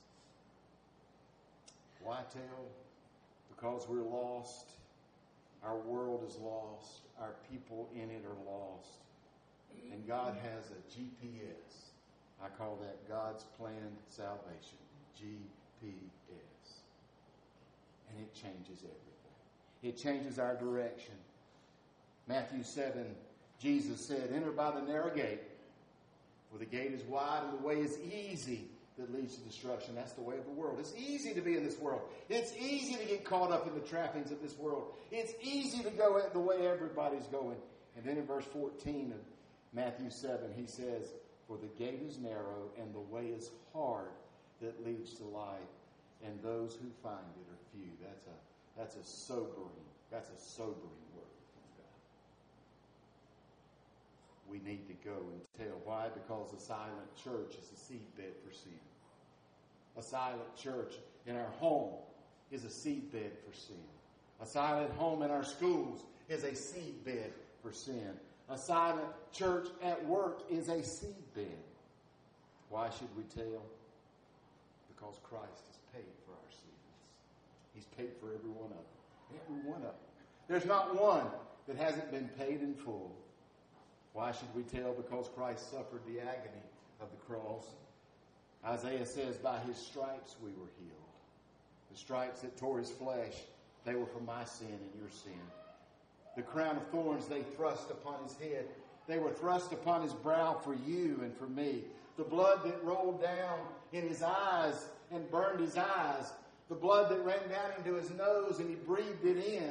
Why tell? Because we're lost. Our world is lost. Our people in it are lost. And God has a G P S. I call that God's planned salvation. G P S. And it changes everything. It changes our direction. Matthew seven, Jesus said, enter by the narrow gate, For the gate is wide and the way is easy that leads to destruction. That's the way of the world. It's easy to be in this world. It's easy to get caught up in the trappings of this world. It's easy to go the way everybody's going. And then in verse fourteen of Matthew seven, he says, for the gate is narrow and the way is hard that leads to life, and those who find it are few. That's a that's a sobering, that's a sobering word from God. We need to go and tell. Why? Because a silent church is a seedbed for sin. A silent church in our home is a seedbed for sin. A silent home in our schools is a seedbed for sin. A silent church at work is a seedbed. Why should we tell? Because Christ has paid for our sins. He's paid for every one of them. Every one of them. There's not one that hasn't been paid in full. Why should we tell? Because Christ suffered the agony of the cross. Isaiah says, by his stripes we were healed. The stripes that tore his flesh, they were for my sin and your sin. The crown of thorns they thrust upon his head, they were thrust upon his brow for you and for me. The blood that rolled down in his eyes and burned his eyes, the blood that ran down into his nose and he breathed it in.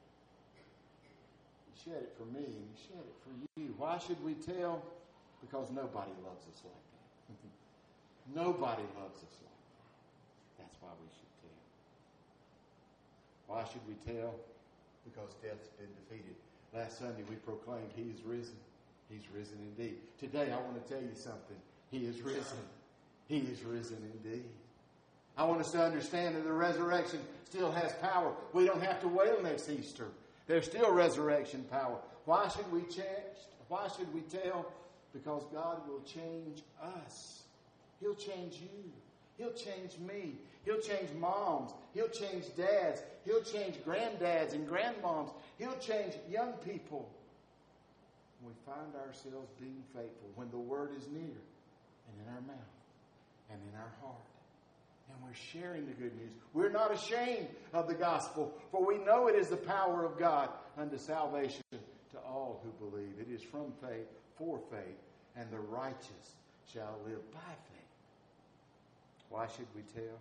He shed it for me and he shed it for you. Why should we tell? Because nobody loves us like that. Nobody loves us like that. That's why we should tell. Why should we tell? Because death's been defeated. Last Sunday we proclaimed he is risen. He's risen indeed. Today I want to tell you something. He is risen. He is risen indeed. I want us to understand that the resurrection still has power. We don't have to wail next Easter. There's still resurrection power. Why should we change? Why should we tell? Because God will change us. He'll change you. He'll change me. He'll change moms. He'll change dads. He'll change granddads and grandmoms. He'll change young people. We find ourselves being faithful when the word is near and in our mouth and in our heart. And we're sharing the good news. We're not ashamed of the gospel, for we know it is the power of God unto salvation to all who believe. It is from faith, for faith, and the righteous shall live by faith. Why should we tell?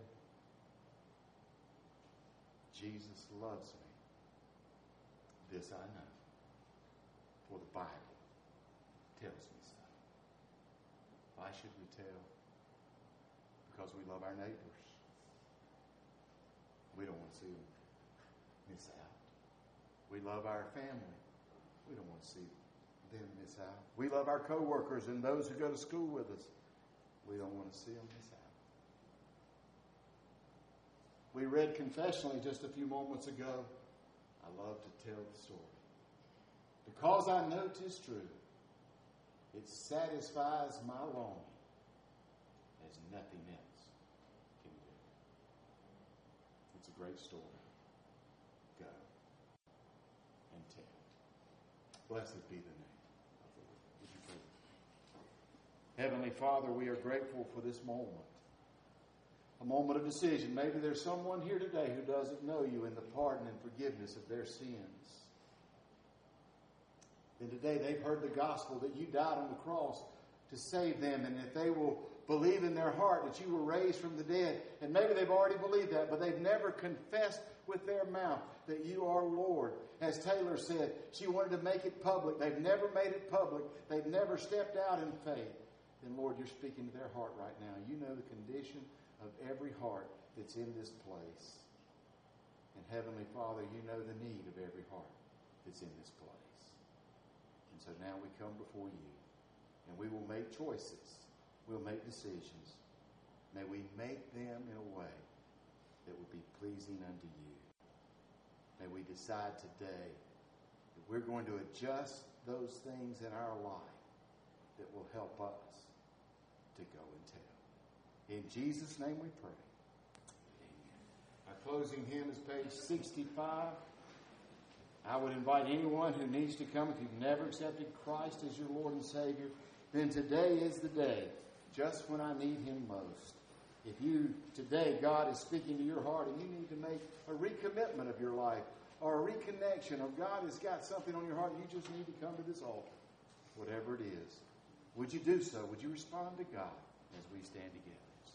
Jesus loves me. This I know. For the Bible tells me so. Why should we tell? Because we love our neighbors. We don't want to see them miss out. We love our family. We don't want to see them miss out. We love our co-workers and those who go to school with us. We don't want to see them miss out. We read confessionally just a few moments ago. I love to tell the story. Because I know 'tis true, it satisfies my longing as nothing else can do. It's a great story. Go and tell. Blessed be the name of the Lord. Would you pray? Heavenly Father, we are grateful for this moment. A moment of decision. Maybe there's someone here today who doesn't know you in the pardon and forgiveness of their sins. And today they've heard the gospel that you died on the cross to save them. And if they will believe in their heart that you were raised from the dead, and maybe they've already believed that, but they've never confessed with their mouth that you are Lord. As Taylor said, she wanted to make it public. They've never made it public. They've never stepped out in faith. Then, Lord, you're speaking to their heart right now. You know the condition of every heart that's in this place. And Heavenly Father, you know the need of every heart that's in this place. And so now we come before you, and we will make choices. We'll make decisions. May we make them in a way that would be pleasing unto you. May we decide today that we're going to adjust those things in our life that will help us to go and tell. In Jesus' name we pray. Amen. Our closing hymn is page sixty-five. I would invite anyone who needs to come. If you've never accepted Christ as your Lord and Savior, then today is the day, just when I need him most. If you, today, God is speaking to your heart and you need to make a recommitment of your life or a reconnection, or God has got something on your heart, you just need to come to this altar, whatever it is. Would you do so? Would you respond to God as we stand together?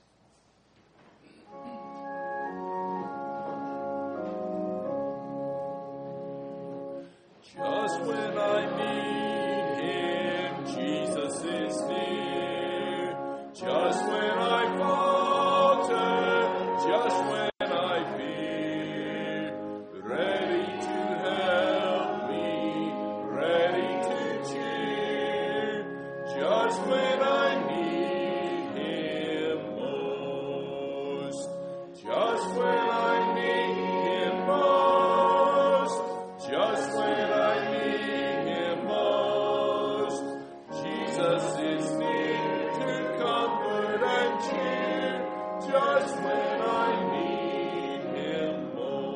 Just when I need Him, Jesus is near. Just when I falter, just when I fear, ready to help me, ready to cheer. Just when I need Him most, just when I need Him most, just when I need Him most, Jesus is near to comfort and cheer. Just when I need Him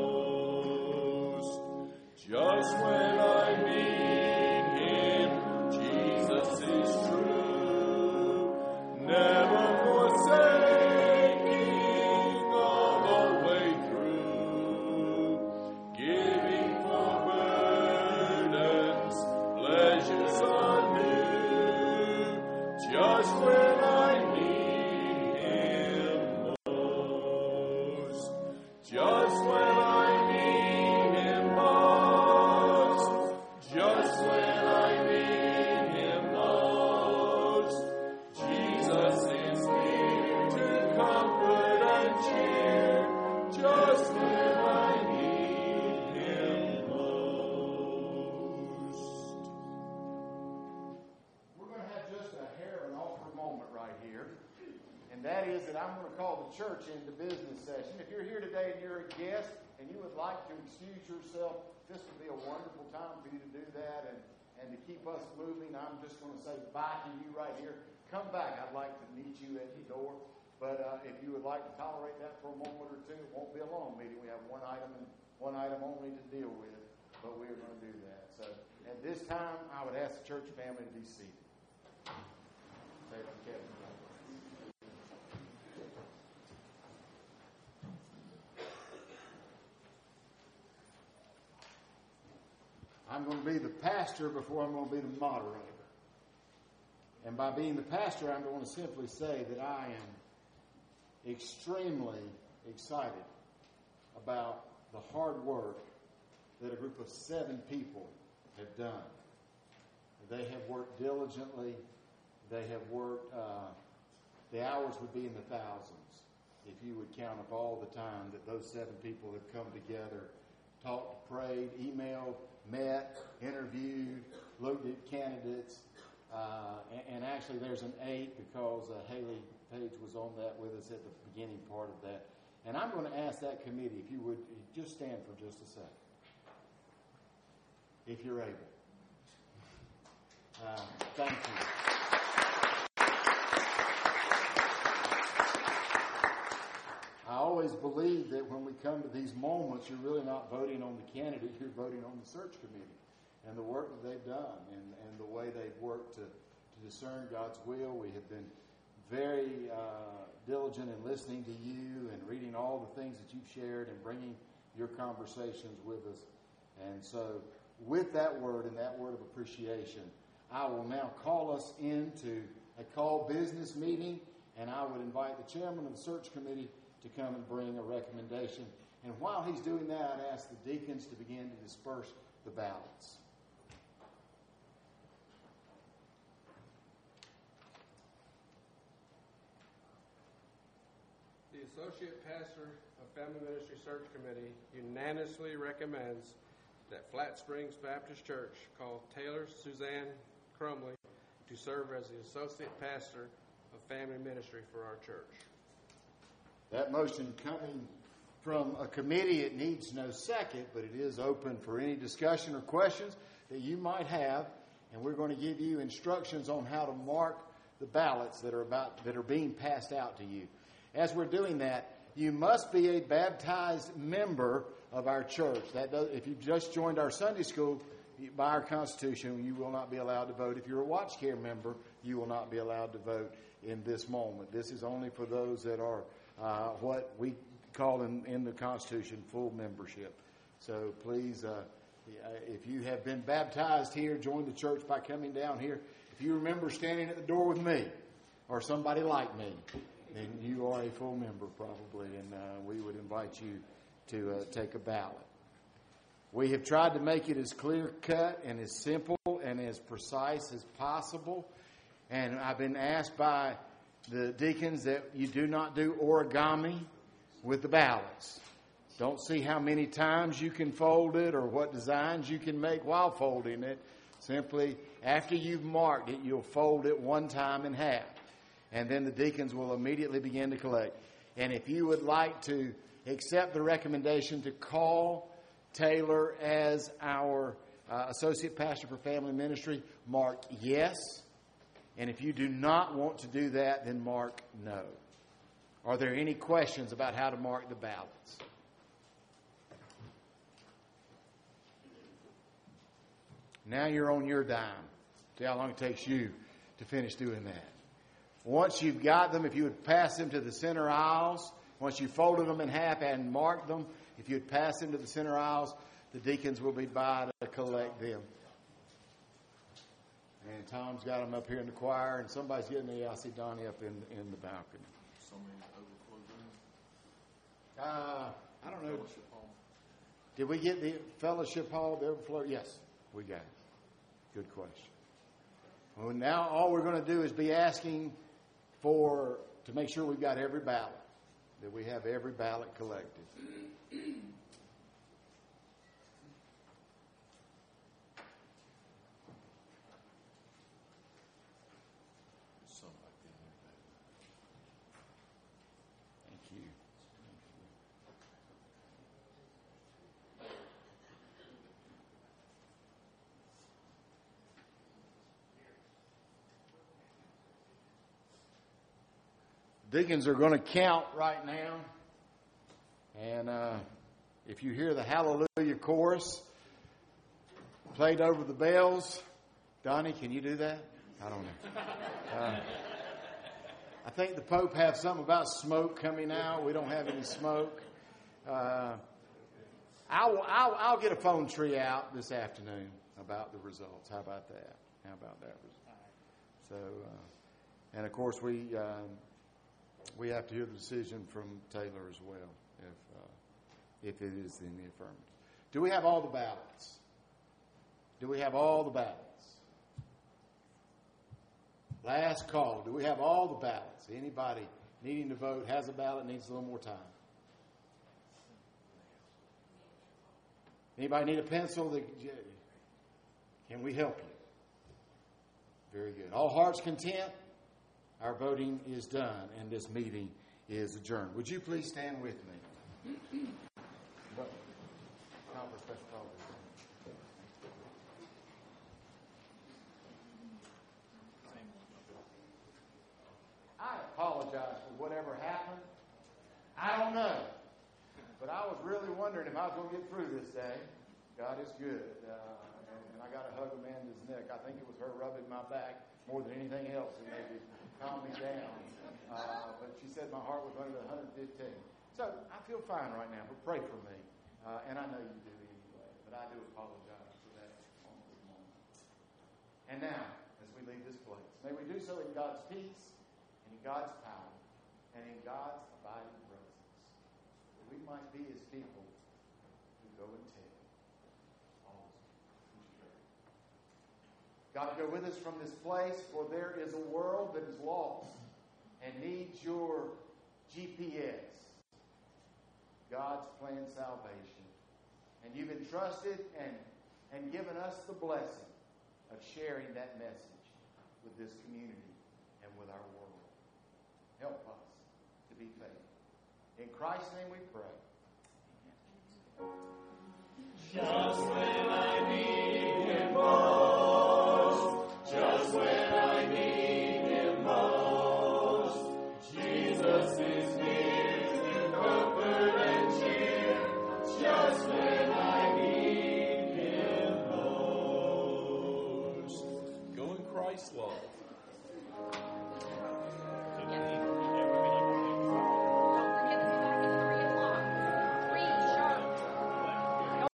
most, just when I need Him, Jesus is true, never forsaking all the way through, giving for burdens, pleasures anew, just when I need Him most, just when I need Him most, just when I need Him most, Jesus is near to comfort and cheer, just when I need Him most. We're going to have just a hair of an altar moment right here. And that is that I'm going to call the church into business session. If you're here today and you're a guest and you would like to excuse yourself, this would be a wonderful time for you to do that. And, and to keep us moving, I'm just going to say bye to you right here. Come back. I'd like to meet you at the door. But uh, if you would like to tolerate that for a moment or two, it won't be a long meeting. We have one item and one item only to deal with, but we're going to do that. So at this time, I would ask the church family to be seated. Say it for Kevin. I'm going to be the pastor before I'm going to be the moderator. And by being the pastor, I'm going to simply say that I am extremely excited about the hard work that a group of seven people have done. They have worked diligently. They have worked, uh, the hours would be in the thousands if you would count up all the time that those seven people have come together, talked, prayed, emailed, met, interviewed, looked at candidates, uh, and, and actually there's an eight because uh, Haley Page was on that with us at the beginning part of that. And I'm going to ask that committee if you would just stand for just a second, if you're able. Uh, thank you. I always believe that when we come to these moments, you're really not voting on the candidate, you're voting on the search committee and the work that they've done and, and the way they've worked to, to discern God's will. We have been very uh, diligent in listening to you and reading all the things that you've shared and bringing your conversations with us. And so with that word and that word of appreciation, I will now call us into a call business meeting, and I would invite the chairman of the search committee to come and bring a recommendation. And while he's doing that, I'd ask the deacons to begin to disperse the ballots. The Associate Pastor of Family Ministry Search Committee unanimously recommends that Flat Springs Baptist Church call Taylor Suzanne Crumley to serve as the Associate Pastor of Family Ministry for our church. That motion coming from a committee, it needs no second, but it is open for any discussion or questions that you might have, and we're going to give you instructions on how to mark the ballots that are about that are being passed out to you. As we're doing that, you must be a baptized member of our church. That does, if you've just joined our Sunday school, by our Constitution, you will not be allowed to vote. If you're a Watch Care member, you will not be allowed to vote in this moment. This is only for those that are uh, what we call in, in the Constitution full membership. So please, uh, if you have been baptized here, join the church by coming down here. If If you remember standing at the door with me or somebody like me, then you are a full member probably, and uh, we would invite you to uh, take a ballot. We have tried to make it as clear-cut and as simple and as precise as possible. And I've been asked by the deacons that you do not do origami with the ballots. Don't see how many times you can fold it or what designs you can make while folding it. Simply, after you've marked it, you'll fold it one time in half. And then the deacons will immediately begin to collect. And if you would like to accept the recommendation to call Taylor as our uh, Associate Pastor for Family Ministry, mark yes. And if you do not want to do that, then mark no. Are there any questions about how to mark the ballots? Now you're on your dime. See how long it takes you to finish doing that. Once you've got them, if you would pass them to the center aisles, once you've folded them in half and marked them, if you'd pass them to the center aisles, the deacons will be by to collect them. And Tom's got them up here in the choir, and somebody's getting the, I see Donnie up in in the balcony. Somebody's overflow room. Uh, I don't know. Did we get the fellowship hall, the overflow? Yes, we got it. Good question. Well, now all we're going to do is be asking for, to make sure we've got every ballot, that we have every ballot collected. Thank you. Deacons are going to count right now. And uh, if you hear the Hallelujah chorus played over the bells, Donnie, can you do that? I don't know. Uh, I think the Pope has something about smoke coming out. We don't have any smoke. Uh, I'll, I'll, I'll get a phone tree out this afternoon about the results. How about that? How about that? So, uh, and of course, we uh, we have to hear the decision from Taylor as well, if uh, if it is in the affirmative. Do we have all the ballots? Do we have all the ballots? Last call. Do we have all the ballots? Anybody needing to vote has a ballot, needs a little more time? Anybody need a pencil? Can we help you? Very good. All hearts content? Our voting is done, and this meeting is adjourned. Would you please stand with me? I apologize for whatever happened. I don't know. But I was really wondering if I was going to get through this day. God is good. Uh, and, and I got to hug Amanda's neck. I think it was her rubbing my back more than anything else. It maybe calmed me down. Uh, but she said my heart was running at one hundred fifteen. So I feel fine right now, but pray for me. Uh, and I know you do anyway. But I do apologize for that moment. And now, as we leave this place, may we do so in God's peace, and in God's power, and in God's abiding presence. That we might be His people who go and tell all who's heard. God, go with us from this place, for there is a world that is lost and needs your G P S, God's planned salvation. And you've entrusted and, and given us the blessing of sharing that message with this community and with our world. Help us to be faithful. In Christ's name we pray. Just when I need Him most, just when I need Him most, Jesus is near to comfort and cheer. Just when I need Him most. Go in Christ's love.